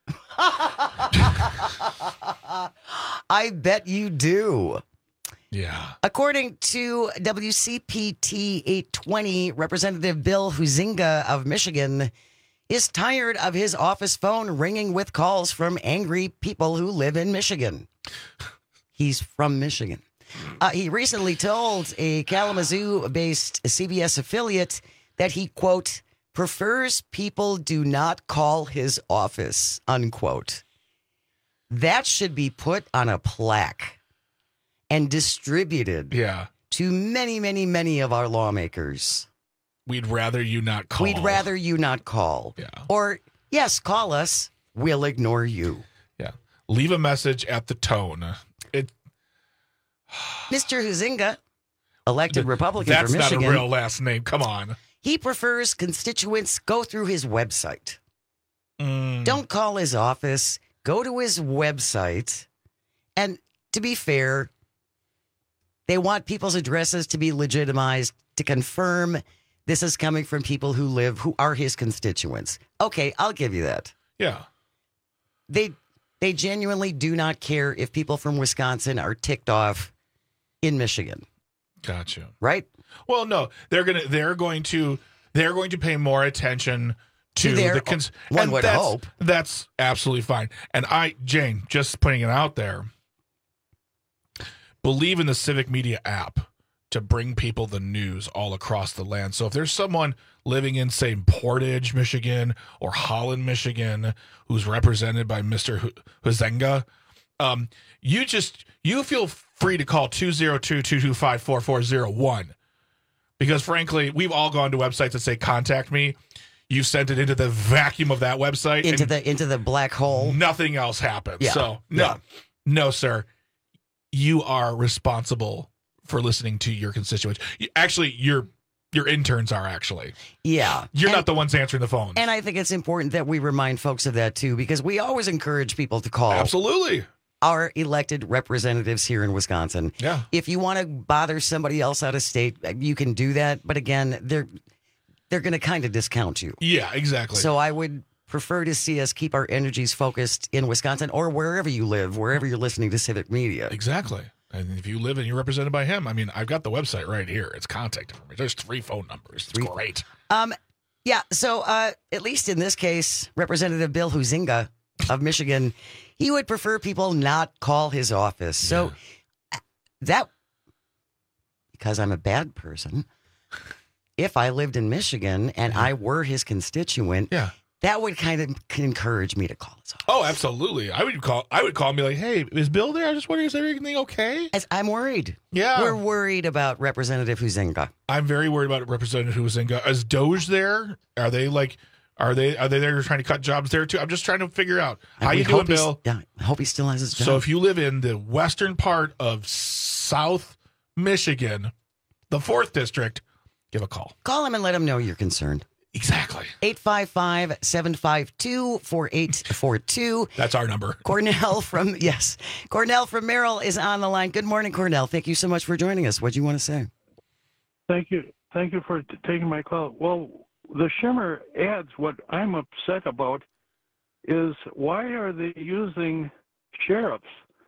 S17: I bet you do.
S19: Yeah.
S17: According to WCPT 820, Representative Bill Huizenga of Michigan is tired of his office phone ringing with calls from angry people who live in Michigan. He's from Michigan. He recently told a Kalamazoo-based CBS affiliate that he, quote, prefers people do not call his office, unquote. That should be put on a plaque and distributed to many, many, many of our lawmakers.
S19: We'd rather you not call.
S17: Yeah. Or, yes, call us. We'll ignore you.
S19: Yeah. Leave a message at the tone.
S17: Mr. Huizenga, elected Republican for Michigan.
S19: That's not a real last name. Come on.
S17: He prefers constituents go through his website. Don't call his office. Go to his website. And to be fair, they want people's addresses to be legitimized to confirm this is coming from people who are his constituents. Okay, I'll give you that.
S19: Yeah.
S17: They genuinely do not care if people from Wisconsin are ticked off in Michigan.
S19: Gotcha.
S17: Right?
S19: Well, no, they're going to pay more attention to the
S17: one would hope.
S19: That's absolutely fine. And Jane, just putting it out there, believe in the Civic Media app to bring people the news all across the land. So if there's someone living in, say, Portage, Michigan, or Holland, Michigan, who's represented by Mr. Huizenga, you feel free to call 202-225-4401. Because, frankly, we've all gone to websites that say, contact me. You sent it into the vacuum of that website.
S17: Into the black hole.
S19: Nothing else happens.
S17: Yeah.
S19: So, no, sir. You are responsible for listening to your constituents. Actually, your interns are actually.
S17: Yeah.
S19: You're not the ones answering the phone.
S17: And I think it's important that we remind folks of that, too, because we always encourage people to call.
S19: Absolutely.
S17: Our elected representatives here in Wisconsin.
S19: Yeah.
S17: If you want to bother somebody else out of state, you can do that. But again, they're going to kind of discount you.
S19: Yeah, exactly.
S17: So I would prefer to see us keep our energies focused in Wisconsin or wherever you live, wherever you're listening to Civic Media.
S19: Exactly. And if you live and you're represented by him, I mean, I've got the website right here. It's contact information. There's 3 phone numbers. It's great.
S17: Yeah. So at least in this case, Representative Bill Huizenga of Michigan, he would prefer people not call his office. So that, because I'm a bad person, if I lived in Michigan and I were his constituent, that would kind of encourage me to call his office.
S19: Oh, absolutely. I would call and be like, hey, is Bill there? I just wondering, is everything okay?
S17: I'm worried.
S19: Yeah.
S17: We're worried about Representative Huizenga.
S19: I'm very worried about Representative Huizenga. Is Doge there? Are they there trying to cut jobs there too? I'm just trying to figure out. How you doing, Bill?
S17: I hope he still has his job.
S19: So if you live in the western part of South Michigan, the 4th District, give a call.
S17: Call him and let him know you're concerned.
S19: Exactly.
S17: 855-752-4842.
S19: That's our number.
S17: Cornell from Merrill is on the line. Good morning, Cornell. Thank you so much for joining us. What do you want to say?
S11: Thank you. Thank you for taking my call. Well, the Schimmer ads, what I'm upset about is why are they using sheriffs?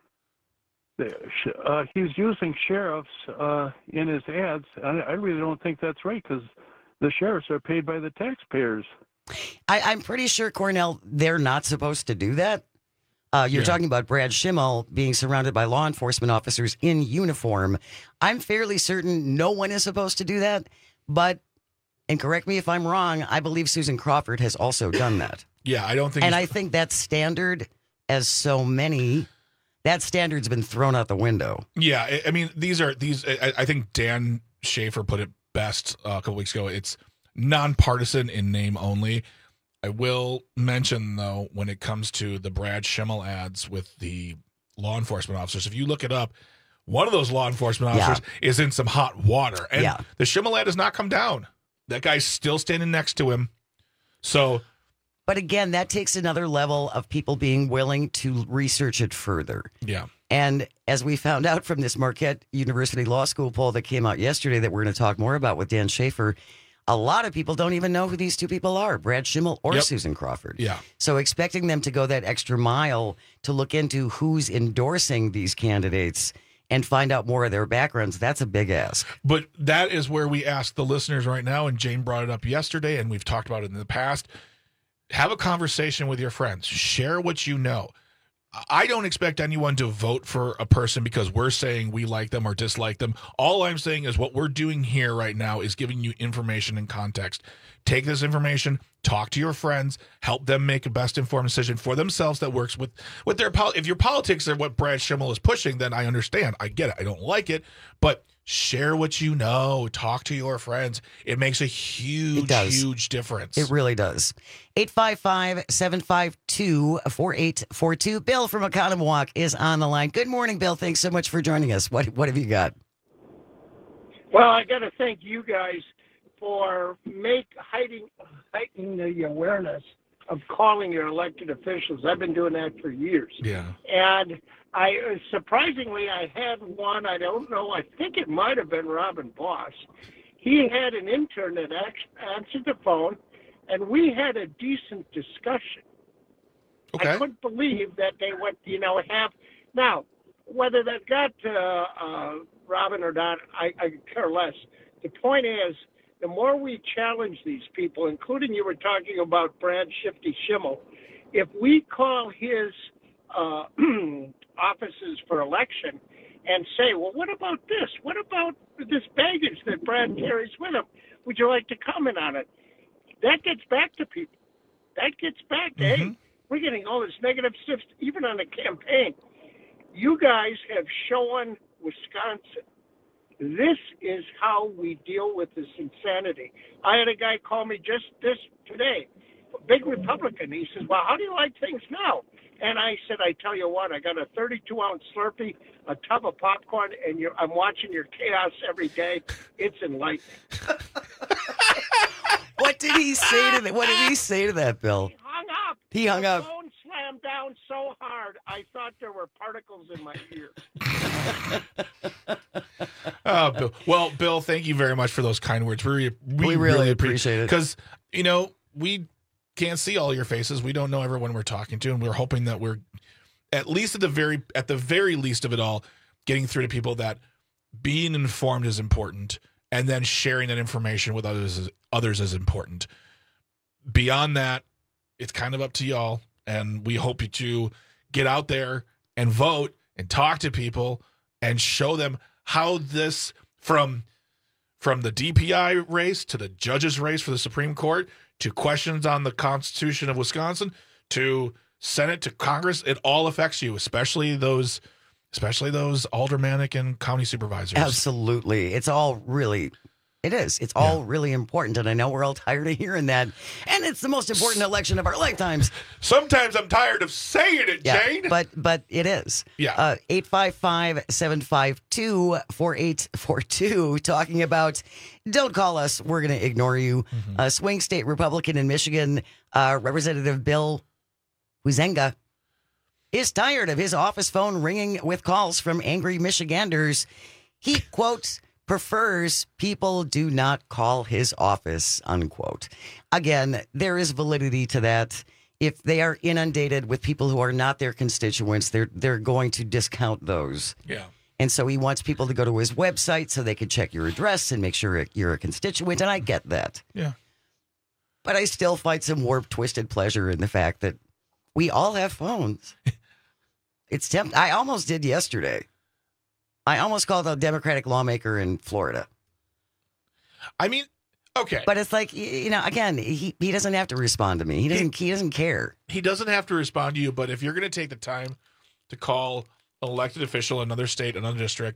S11: He's using sheriffs in his ads. I really don't think that's right because the sheriffs are paid by the taxpayers.
S17: I'm pretty sure, Cornell, they're not supposed to do that. You're talking about Brad Schimmel being surrounded by law enforcement officers in uniform. I'm fairly certain no one is supposed to do that. But, and correct me if I'm wrong, I believe Susan Crawford has also done that.
S19: Yeah, I don't think.
S17: And I think that standard, as so many, that standard's been thrown out the window.
S19: Yeah, I mean, I think Dan Schaefer put it best a couple weeks ago. It's nonpartisan in name only. I will mention, though, when it comes to the Brad Schimmel ads with the law enforcement officers, if you look it up, one of those law enforcement officers is in some hot water. And the Schimmel ad has not come down. That guy's still standing next to him. So,
S17: but again, that takes another level of people being willing to research it further.
S19: Yeah.
S17: And as we found out from this Marquette University Law School poll that came out yesterday that we're going to talk more about with Dan Schaefer, a lot of people don't even know who these two people are, Brad Schimmel or Susan Crawford.
S19: Yeah.
S17: So expecting them to go that extra mile to look into who's endorsing these candidates and find out more of their backgrounds, that's a big ask.
S19: But that is where we ask the listeners right now, and Jane brought it up yesterday, and we've talked about it in the past. Have a conversation with your friends. Share what you know. I don't expect anyone to vote for a person because we're saying we like them or dislike them. All I'm saying is what we're doing here right now is giving you information and context. Take this information, talk to your friends, help them make a best informed decision for themselves that works with their if your politics are what Brad Schimmel is pushing, then I understand. I get it. I don't like it, but share what you know. Talk to your friends. It makes a huge difference.
S17: It really does. 855-752-4842. Bill from Oconomowoc is on the line. Good morning, Bill. Thanks so much for joining us. What have you got?
S12: Well, I got to thank you guys for heightening the awareness of calling your elected officials. I've been doing that for years.
S19: Yeah.
S12: And surprisingly, I had one, I don't know, I think it might have been Robin Boss. He had an intern that answered the phone, and we had a decent discussion.
S19: Okay.
S12: I couldn't believe that they would, have. Now, whether that got Robin or not, I care less. The point is, the more we challenge these people, including you were talking about Brad Shifty Schimmel, if we call his offices for election and say, well, what about this? What about this baggage that Brad carries with him? Would you like to comment on it? That gets back to people. That gets back to, hey, we're getting all this negative stuff, even on the campaign. You guys have shown Wisconsin, this is how we deal with this insanity. I had a guy call me just this today, a big Republican. He says, well, how do you like things now? And I said, I tell you what, I got a 32-ounce Slurpee, a tub of popcorn, and I'm watching your chaos every day. It's enlightening.
S17: What did he say to that, Bill?
S12: He hung up. The phone slammed down so hard, I thought there were particles in my ear.
S19: Oh, Bill. Well, Bill, thank you very much for those kind words. We
S17: really appreciate it.
S19: Because, we can't see all your faces. We don't know everyone we're talking to, and we're hoping that we're at least at the very least of it all, getting through to people that being informed is important, and then sharing that information with others is important. Beyond that, it's kind of up to y'all. And we hope to get out there and vote and talk to people and show them how this, from the DPI race to the judges race for the Supreme Court to questions on the Constitution of Wisconsin to Senate to Congress, it all affects you, especially those aldermanic and county supervisors.
S17: Absolutely. It's all really... It is. It's all really important, and I know we're all tired of hearing that. And it's the most important election of our lifetimes.
S19: Sometimes I'm tired of saying it, Jane.
S17: But it is.
S19: Yeah.
S17: 855-752-4842, talking about, don't call us, we're going to ignore you. Swing state Republican in Michigan, Representative Bill Huizenga, is tired of his office phone ringing with calls from angry Michiganders. He, quote, prefers people do not call his office, unquote. Again, there is validity to that. If they are inundated with people who are not their constituents, they're going to discount those.
S19: Yeah.
S17: And so he wants people to go to his website so they can check your address and make sure you're a constituent, and I get that.
S19: Yeah.
S17: But I still find some warped, twisted pleasure in the fact that we all have phones. It's tempting. I almost did yesterday. I almost called a Democratic lawmaker in Florida.
S19: I mean, okay.
S17: But it's like, again, he doesn't have to respond to me. He doesn't care.
S19: He doesn't have to respond to you, but if you're going to take the time to call an elected official in another state, another district,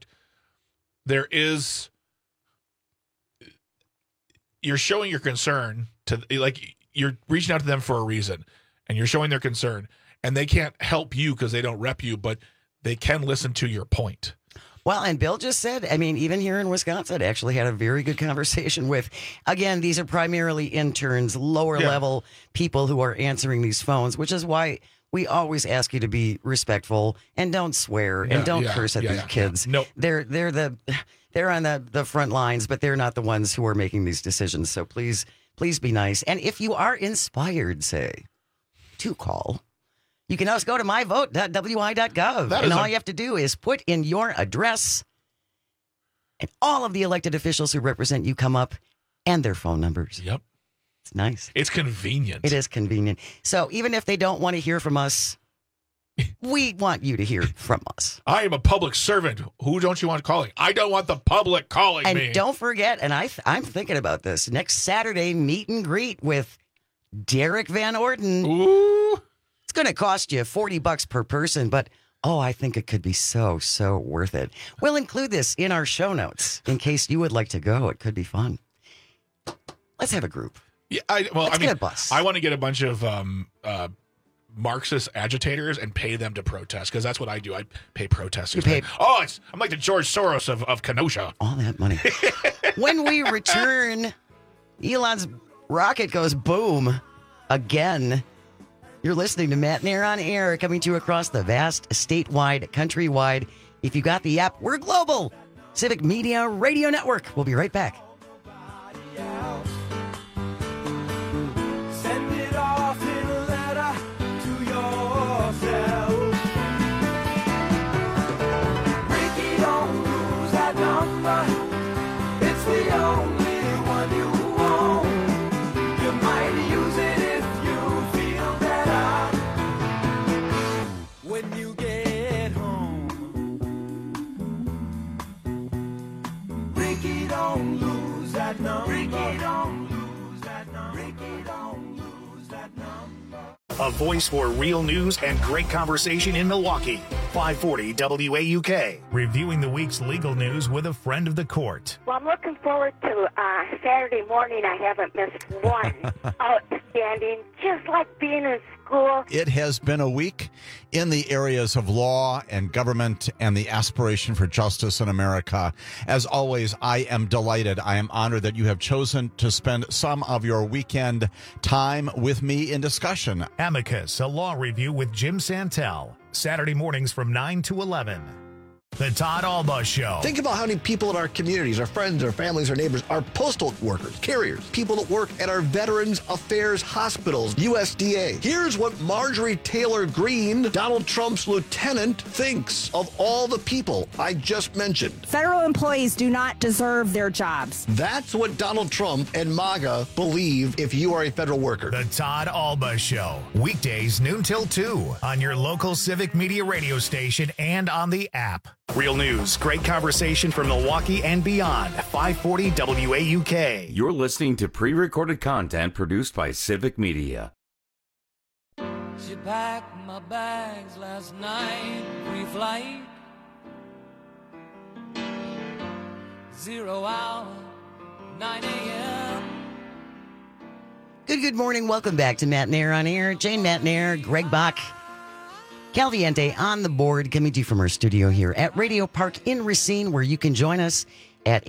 S19: you're showing your concern to, like, you're reaching out to them for a reason, and you're showing their concern, and they can't help you because they don't rep you, but they can listen to your point.
S17: Well, and Bill just said, I mean, even here in Wisconsin, actually had a very good conversation with, again, these are primarily interns, lower level people who are answering these phones, which is why we always ask you to be respectful and don't swear and don't curse at these kids.
S19: Nope.
S17: They're on the front lines, but they're not the ones who are making these decisions. So please be nice. And if you are inspired, say, to call, you can also go to myvote.wi.gov. And all you have to do is put in your address, and all of the elected officials who represent you come up, and their phone numbers.
S19: Yep.
S17: It's nice.
S19: It's convenient.
S17: It is convenient. So even if they don't want to hear from us, we want you to hear from us.
S19: I am a public servant. Who don't you want calling? I don't want the public calling me.
S17: And don't forget, and I'm thinking about this, next Saturday, meet and greet with Derek Van Orden.
S19: Ooh.
S17: It's going to cost you $40 per person, but I think it could be so worth it. We'll include this in our show notes in case you would like to go. It could be fun. Let's have a group.
S19: Yeah,
S17: Let's get a bus.
S19: I want to get a bunch of Marxist agitators and pay them to protest, because that's what I do. I pay protesters. I'm like the George Soros of Kenosha.
S17: All that money. When we return, Elon's rocket goes boom again. You're listening to Matt Nair on Air, coming to you across the vast, statewide, countrywide. If you got the app, we're global. Civic Media Radio Network. We'll be right back.
S5: Send it off in a letter to yourself. Ricky, don't lose that number. It's the only one you want. You might use it if you feel better. When you get home, Ricky, don't lose that number. Ricky, don't lose that number. Ricky, don't lose that number.
S1: A voice for real news and great conversation in Milwaukee. 540 WAUK. Reviewing the week's legal news with a friend of the court.
S13: Well, I'm looking forward to Saturday morning. I haven't missed one. Outstanding. Just like being in school.
S2: It has been a week in the areas of law and government and the aspiration for justice in America. As always, I am delighted. I am honored that you have chosen to spend some of your weekend time with me in discussion.
S1: Amicus, a law review with Jim Santel. Saturday mornings from 9 to 11. The Todd Alba Show.
S6: Think about how many people in our communities, our friends, our families, our neighbors, are postal workers, carriers, people that work at our Veterans Affairs hospitals, USDA. Here's what Marjorie Taylor Greene, Donald Trump's lieutenant, thinks of all the people I just mentioned.
S7: Federal employees do not deserve their jobs.
S6: That's what Donald Trump and MAGA believe if you are a federal worker.
S1: The Todd Alba Show. Weekdays noon till 2 on your local Civic Media radio station and on the app. Real news, great conversation from Milwaukee and beyond. 540 WAUK.
S16: You're listening to pre-recorded content produced by Civic Media.
S5: She packed my bags last night, pre-flight. 0 hour, 9 a.m.
S17: Good morning. Welcome back to Matt Nair on Air. Jane Matt Nair, Greg Bach, Calviente on the board, coming to you from our studio here at Radio Park in Racine, where you can join us at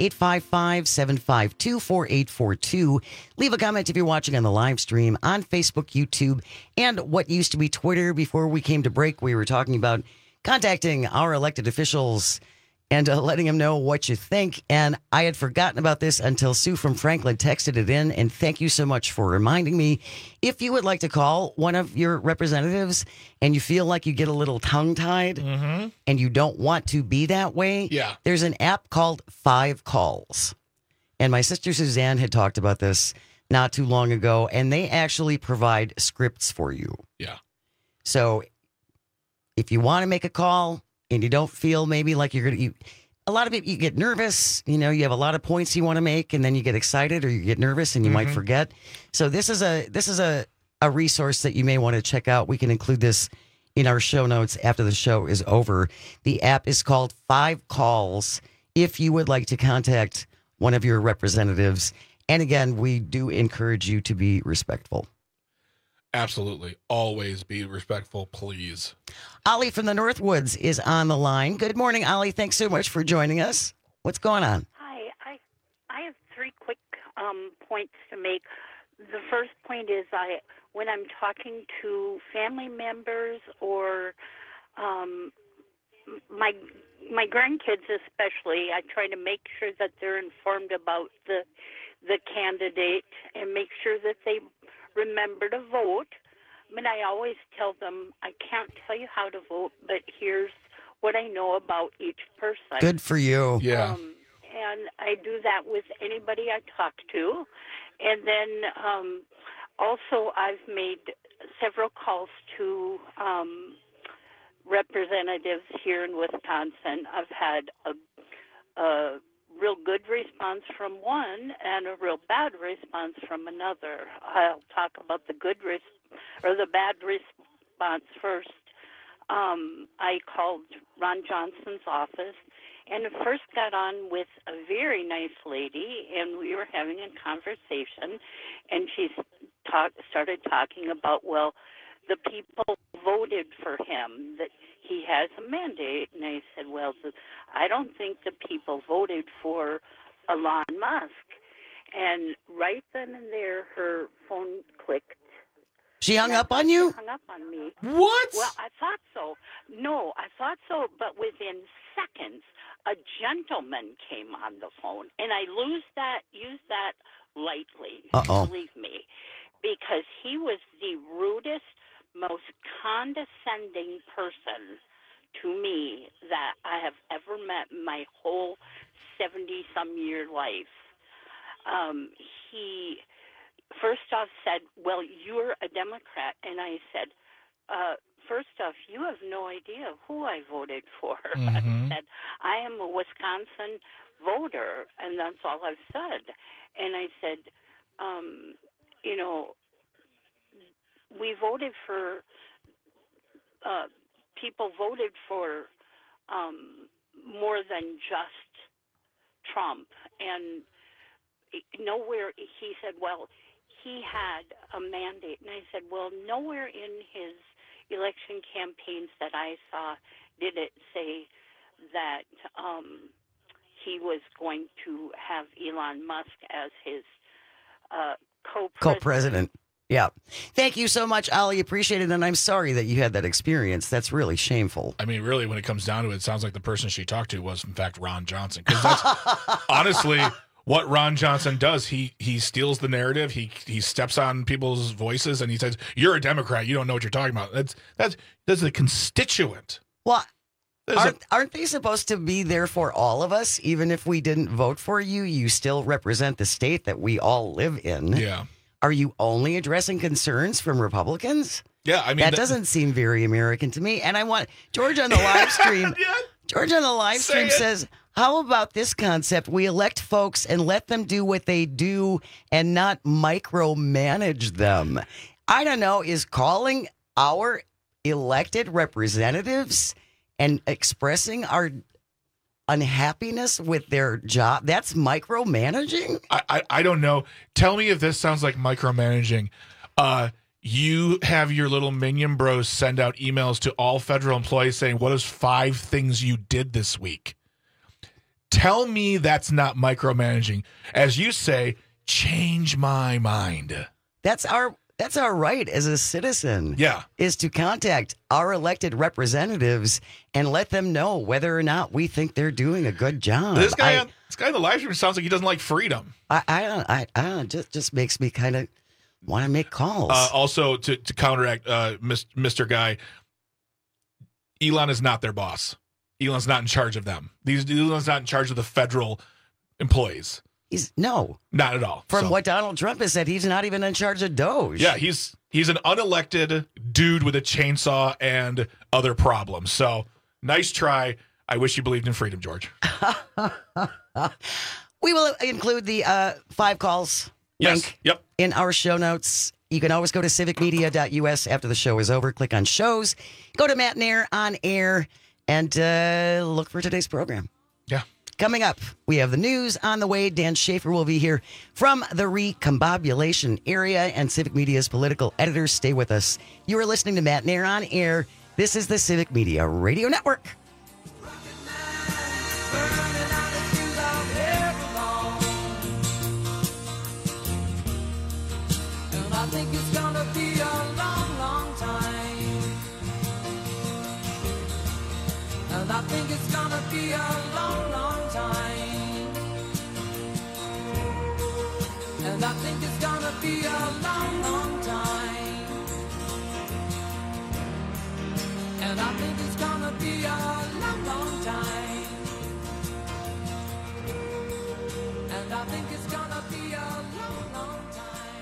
S17: 855-752-4842. Leave a comment if you're watching on the live stream on Facebook, YouTube, and what used to be Twitter. Before we came to break, we were talking about contacting our elected officials and letting them know what you think. And I had forgotten about this until Sue from Franklin texted it in. And thank you so much for reminding me. If you would like to call one of your representatives and you feel like you get a little tongue-tied and you don't want to be that way, there's an app called 5 Calls. And my sister Suzanne had talked about this not too long ago, and they actually provide scripts for you.
S19: Yeah.
S17: So if you want to make a call and you don't feel maybe like you're going to, a lot of people, you get nervous, you know, you have a lot of points you want to make, and then you get excited or you get nervous and you might forget. So this is a resource that you may want to check out. We can include this in our show notes after the show is over. The app is called 5 Calls if you would like to contact one of your representatives. And again, we do encourage you to be respectful.
S19: Absolutely. Always be respectful, please.
S17: Ollie from the Northwoods is on the line. Good morning, Ollie. Thanks so much for joining us. What's going on?
S15: Hi. I have 3 quick points to make. The first point is when I'm talking to family members or my grandkids especially, I try to make sure that they're informed about the candidate and make sure that they remember to vote. I mean, I always tell them, I can't tell you how to vote, but here's what I know about each person.
S17: Good for you.
S19: Yeah.
S15: And I do that with anybody I talk to. And then also I've made several calls to representatives here in Wisconsin. I've had a real good response from one and a real bad response from another. I'll talk about the the bad response first. I called Ron Johnson's office and first got on with a very nice lady, and we were having a conversation, and she started talking about, well, the people voted for him, that he has a mandate. And I said, well, I don't think the people voted for Elon Musk. And right then and there, her phone clicked.
S17: She hung up on you?
S15: She hung up on me.
S17: What?
S15: Well, I thought so. No, I thought so, but within seconds, a gentleman came on the phone. And I use that lightly, believe me, because he was the rudest, most condescending person to me that I have ever met in my whole 70-some-year life. He first off said, well, you're a Democrat. And I said, first off, you have no idea who I voted for. I said, I am a Wisconsin voter, and that's all I've said. And I said, you know, we voted for, people voted for more than just Trump. And nowhere, he said, well, he had a mandate. And I said, well, nowhere in his election campaigns that I saw did it say that he was going to have Elon Musk as his co-president.
S17: Yeah. Thank you so much, Ollie. Appreciate it. And I'm sorry that you had that experience. That's really shameful.
S19: I mean, really, when it comes down to it, it sounds like the person she talked to was, in fact, Ron Johnson. Because that's honestly what Ron Johnson does. He steals the narrative. He steps on people's voices and he says, "You're a Democrat. You don't know what you're talking about." That's a constituent.
S17: Well, aren't they supposed to be there for all of us? Even if we didn't vote for you, you still represent the state that we all live in.
S19: Yeah.
S17: Are you only addressing concerns from Republicans?
S19: Yeah, I mean
S17: that doesn't seem very American to me. And I want George on the live stream. George on the live stream says, "How about this concept? We elect folks and let them do what they do and not micromanage them." I don't know. Is calling our elected representatives and expressing our unhappiness with their job, that's micromanaging?
S19: I don't know. Tell me if this sounds like micromanaging. You have your little minion bros send out emails to all federal employees saying, "What is 5 things you did this week?" Tell me that's not micromanaging. As you say, change my mind.
S17: That's our right as a citizen.
S19: Yeah.
S17: Is to contact our elected representatives and let them know whether or not we think they're doing a good job.
S19: This guy in the live stream sounds like he doesn't like freedom.
S17: I don't. Just makes me kind of want to make calls.
S19: Also, to counteract Mr. Guy, Elon is not their boss. Elon's not in charge of them. Elon's not in charge of the federal employees.
S17: Not
S19: at all.
S17: From what Donald Trump has said, he's not even in charge of Doge.
S19: Yeah, he's an unelected dude with a chainsaw and other problems. So nice try. I wish you believed in freedom, George.
S17: We will include the 5 calls link in our show notes. You can always go to civicmedia.us after the show is over. Click on shows. Go to Matt Nair on air and look for today's program.
S19: Yeah.
S17: Coming up, we have the news on the way. Dan Schaefer will be here from the recombobulation area, and Civic Media's political editors. Stay with us. You are listening to Matt Nair on air. This is the Civic Media Radio Network.
S5: And I think it's gonna be a long, long time. And I think it's gonna be a long, long time. And I think it's gonna be a long, long time. And I think it's gonna be a long, long time. And I think it's gonna be a long, long time.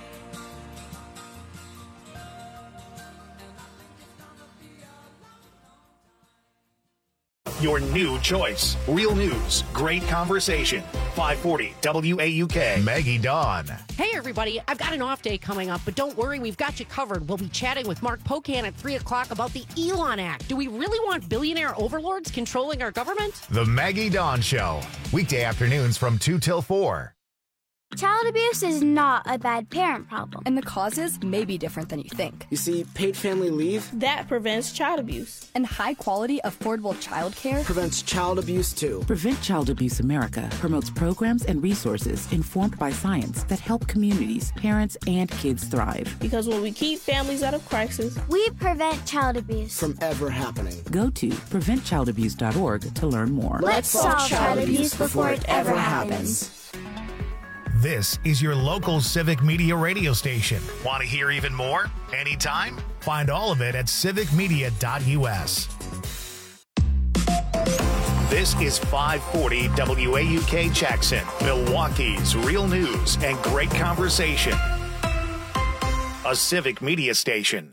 S1: Your new choice. Real news, great conversation. 540 WAUK. Maggie Dawn.
S4: Hey, everybody. I've got an off day coming up, but don't worry, we've got you covered. We'll be chatting with Mark Pocan at 3 o'clock about the Elon Act. Do we really want billionaire overlords controlling our government?
S1: The Maggie Dawn Show. Weekday afternoons from 2 till 4.
S3: Child abuse is not a bad parent problem.
S8: And the causes may be different than you think.
S18: You see, paid family leave
S8: that prevents child abuse. And high-quality, affordable child care
S18: prevents child abuse, too.
S25: Prevent Child Abuse America promotes programs and resources informed by science that help communities, parents, and kids thrive.
S8: Because when we keep families out of crisis,
S3: we prevent child abuse
S18: from ever happening.
S25: Go to preventchildabuse.org to learn more.
S3: Let's solve child abuse before it ever happens.
S1: This is your local Civic Media radio station. Want to hear even more? Anytime? Find all of it at civicmedia.us. This is 540 WAUK Jackson, Milwaukee's real news and great conversation. A Civic Media station.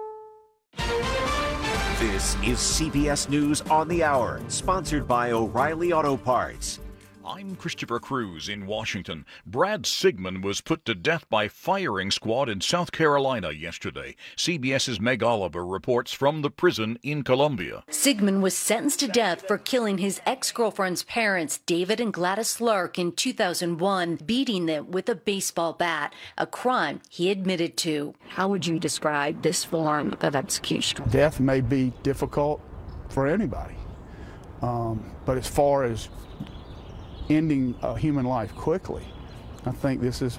S20: This is CBS News on the Hour, sponsored by O'Reilly Auto Parts.
S21: I'm Christopher Cruz in Washington. Brad Sigmund was put to death by firing squad in South Carolina yesterday. CBS's Meg Oliver reports from the prison in Columbia.
S22: Sigmund was sentenced to death for killing his ex-girlfriend's parents, David and Gladys Lark, in 2001, beating them with a baseball bat, a crime he admitted to.
S23: How would you describe this form of execution?
S24: Death may be difficult for anybody, but as far as ending a human life quickly, I think this is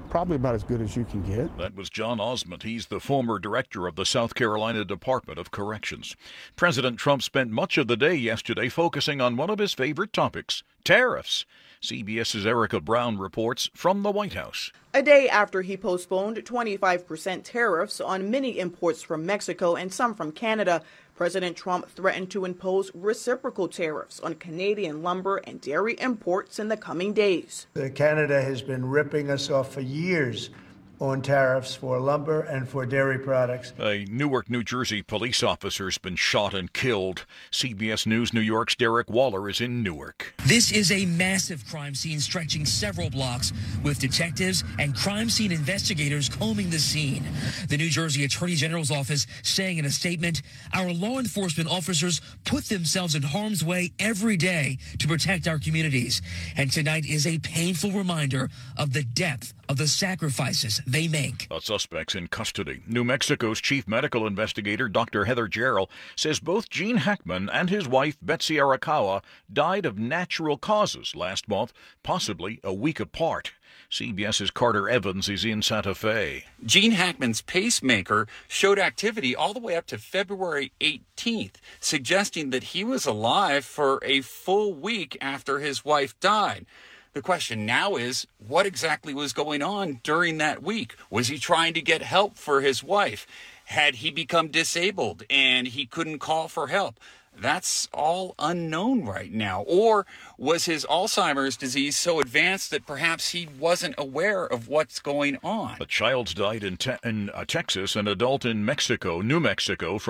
S24: probably about as good as you can get.
S21: That was John Osment. He's the former director of the South Carolina Department of Corrections. President Trump spent much of the day yesterday focusing on one of his favorite topics, tariffs. CBS's Erica Brown reports from the White House.
S9: A day after he postponed 25% tariffs on many imports from Mexico and some from Canada, President Trump threatened to impose reciprocal tariffs on Canadian lumber and dairy imports in the coming days.
S10: Canada has been ripping us off for years on tariffs for lumber and for dairy products.
S21: A Newark, New Jersey police officer has been shot and killed. CBS News New York's Derek Waller is in Newark.
S11: This is a massive crime scene stretching several blocks with detectives and crime scene investigators combing the scene. The New Jersey Attorney General's office saying in a statement, our law enforcement officers put themselves in harm's way every day to protect our communities. And tonight is a painful reminder of the depth of the sacrifices they make.
S21: The suspect's in custody. New Mexico's chief medical investigator, Dr. Heather Jarrell, says both Gene Hackman and his wife, Betsy Arakawa, died of natural causes last month, possibly a week apart. CBS's Carter Evans is in Santa Fe.
S12: Gene Hackman's pacemaker showed activity all the way up to February 18th, suggesting that he was alive for a full week after his wife died. The question now is, what exactly was going on during that week? Was he trying to get help for his wife? Had he become disabled and he couldn't call for help? That's all unknown right now. Or was his Alzheimer's disease so advanced that perhaps he wasn't aware of what's going on?
S21: A child's died in Texas, an adult in Mexico, New Mexico,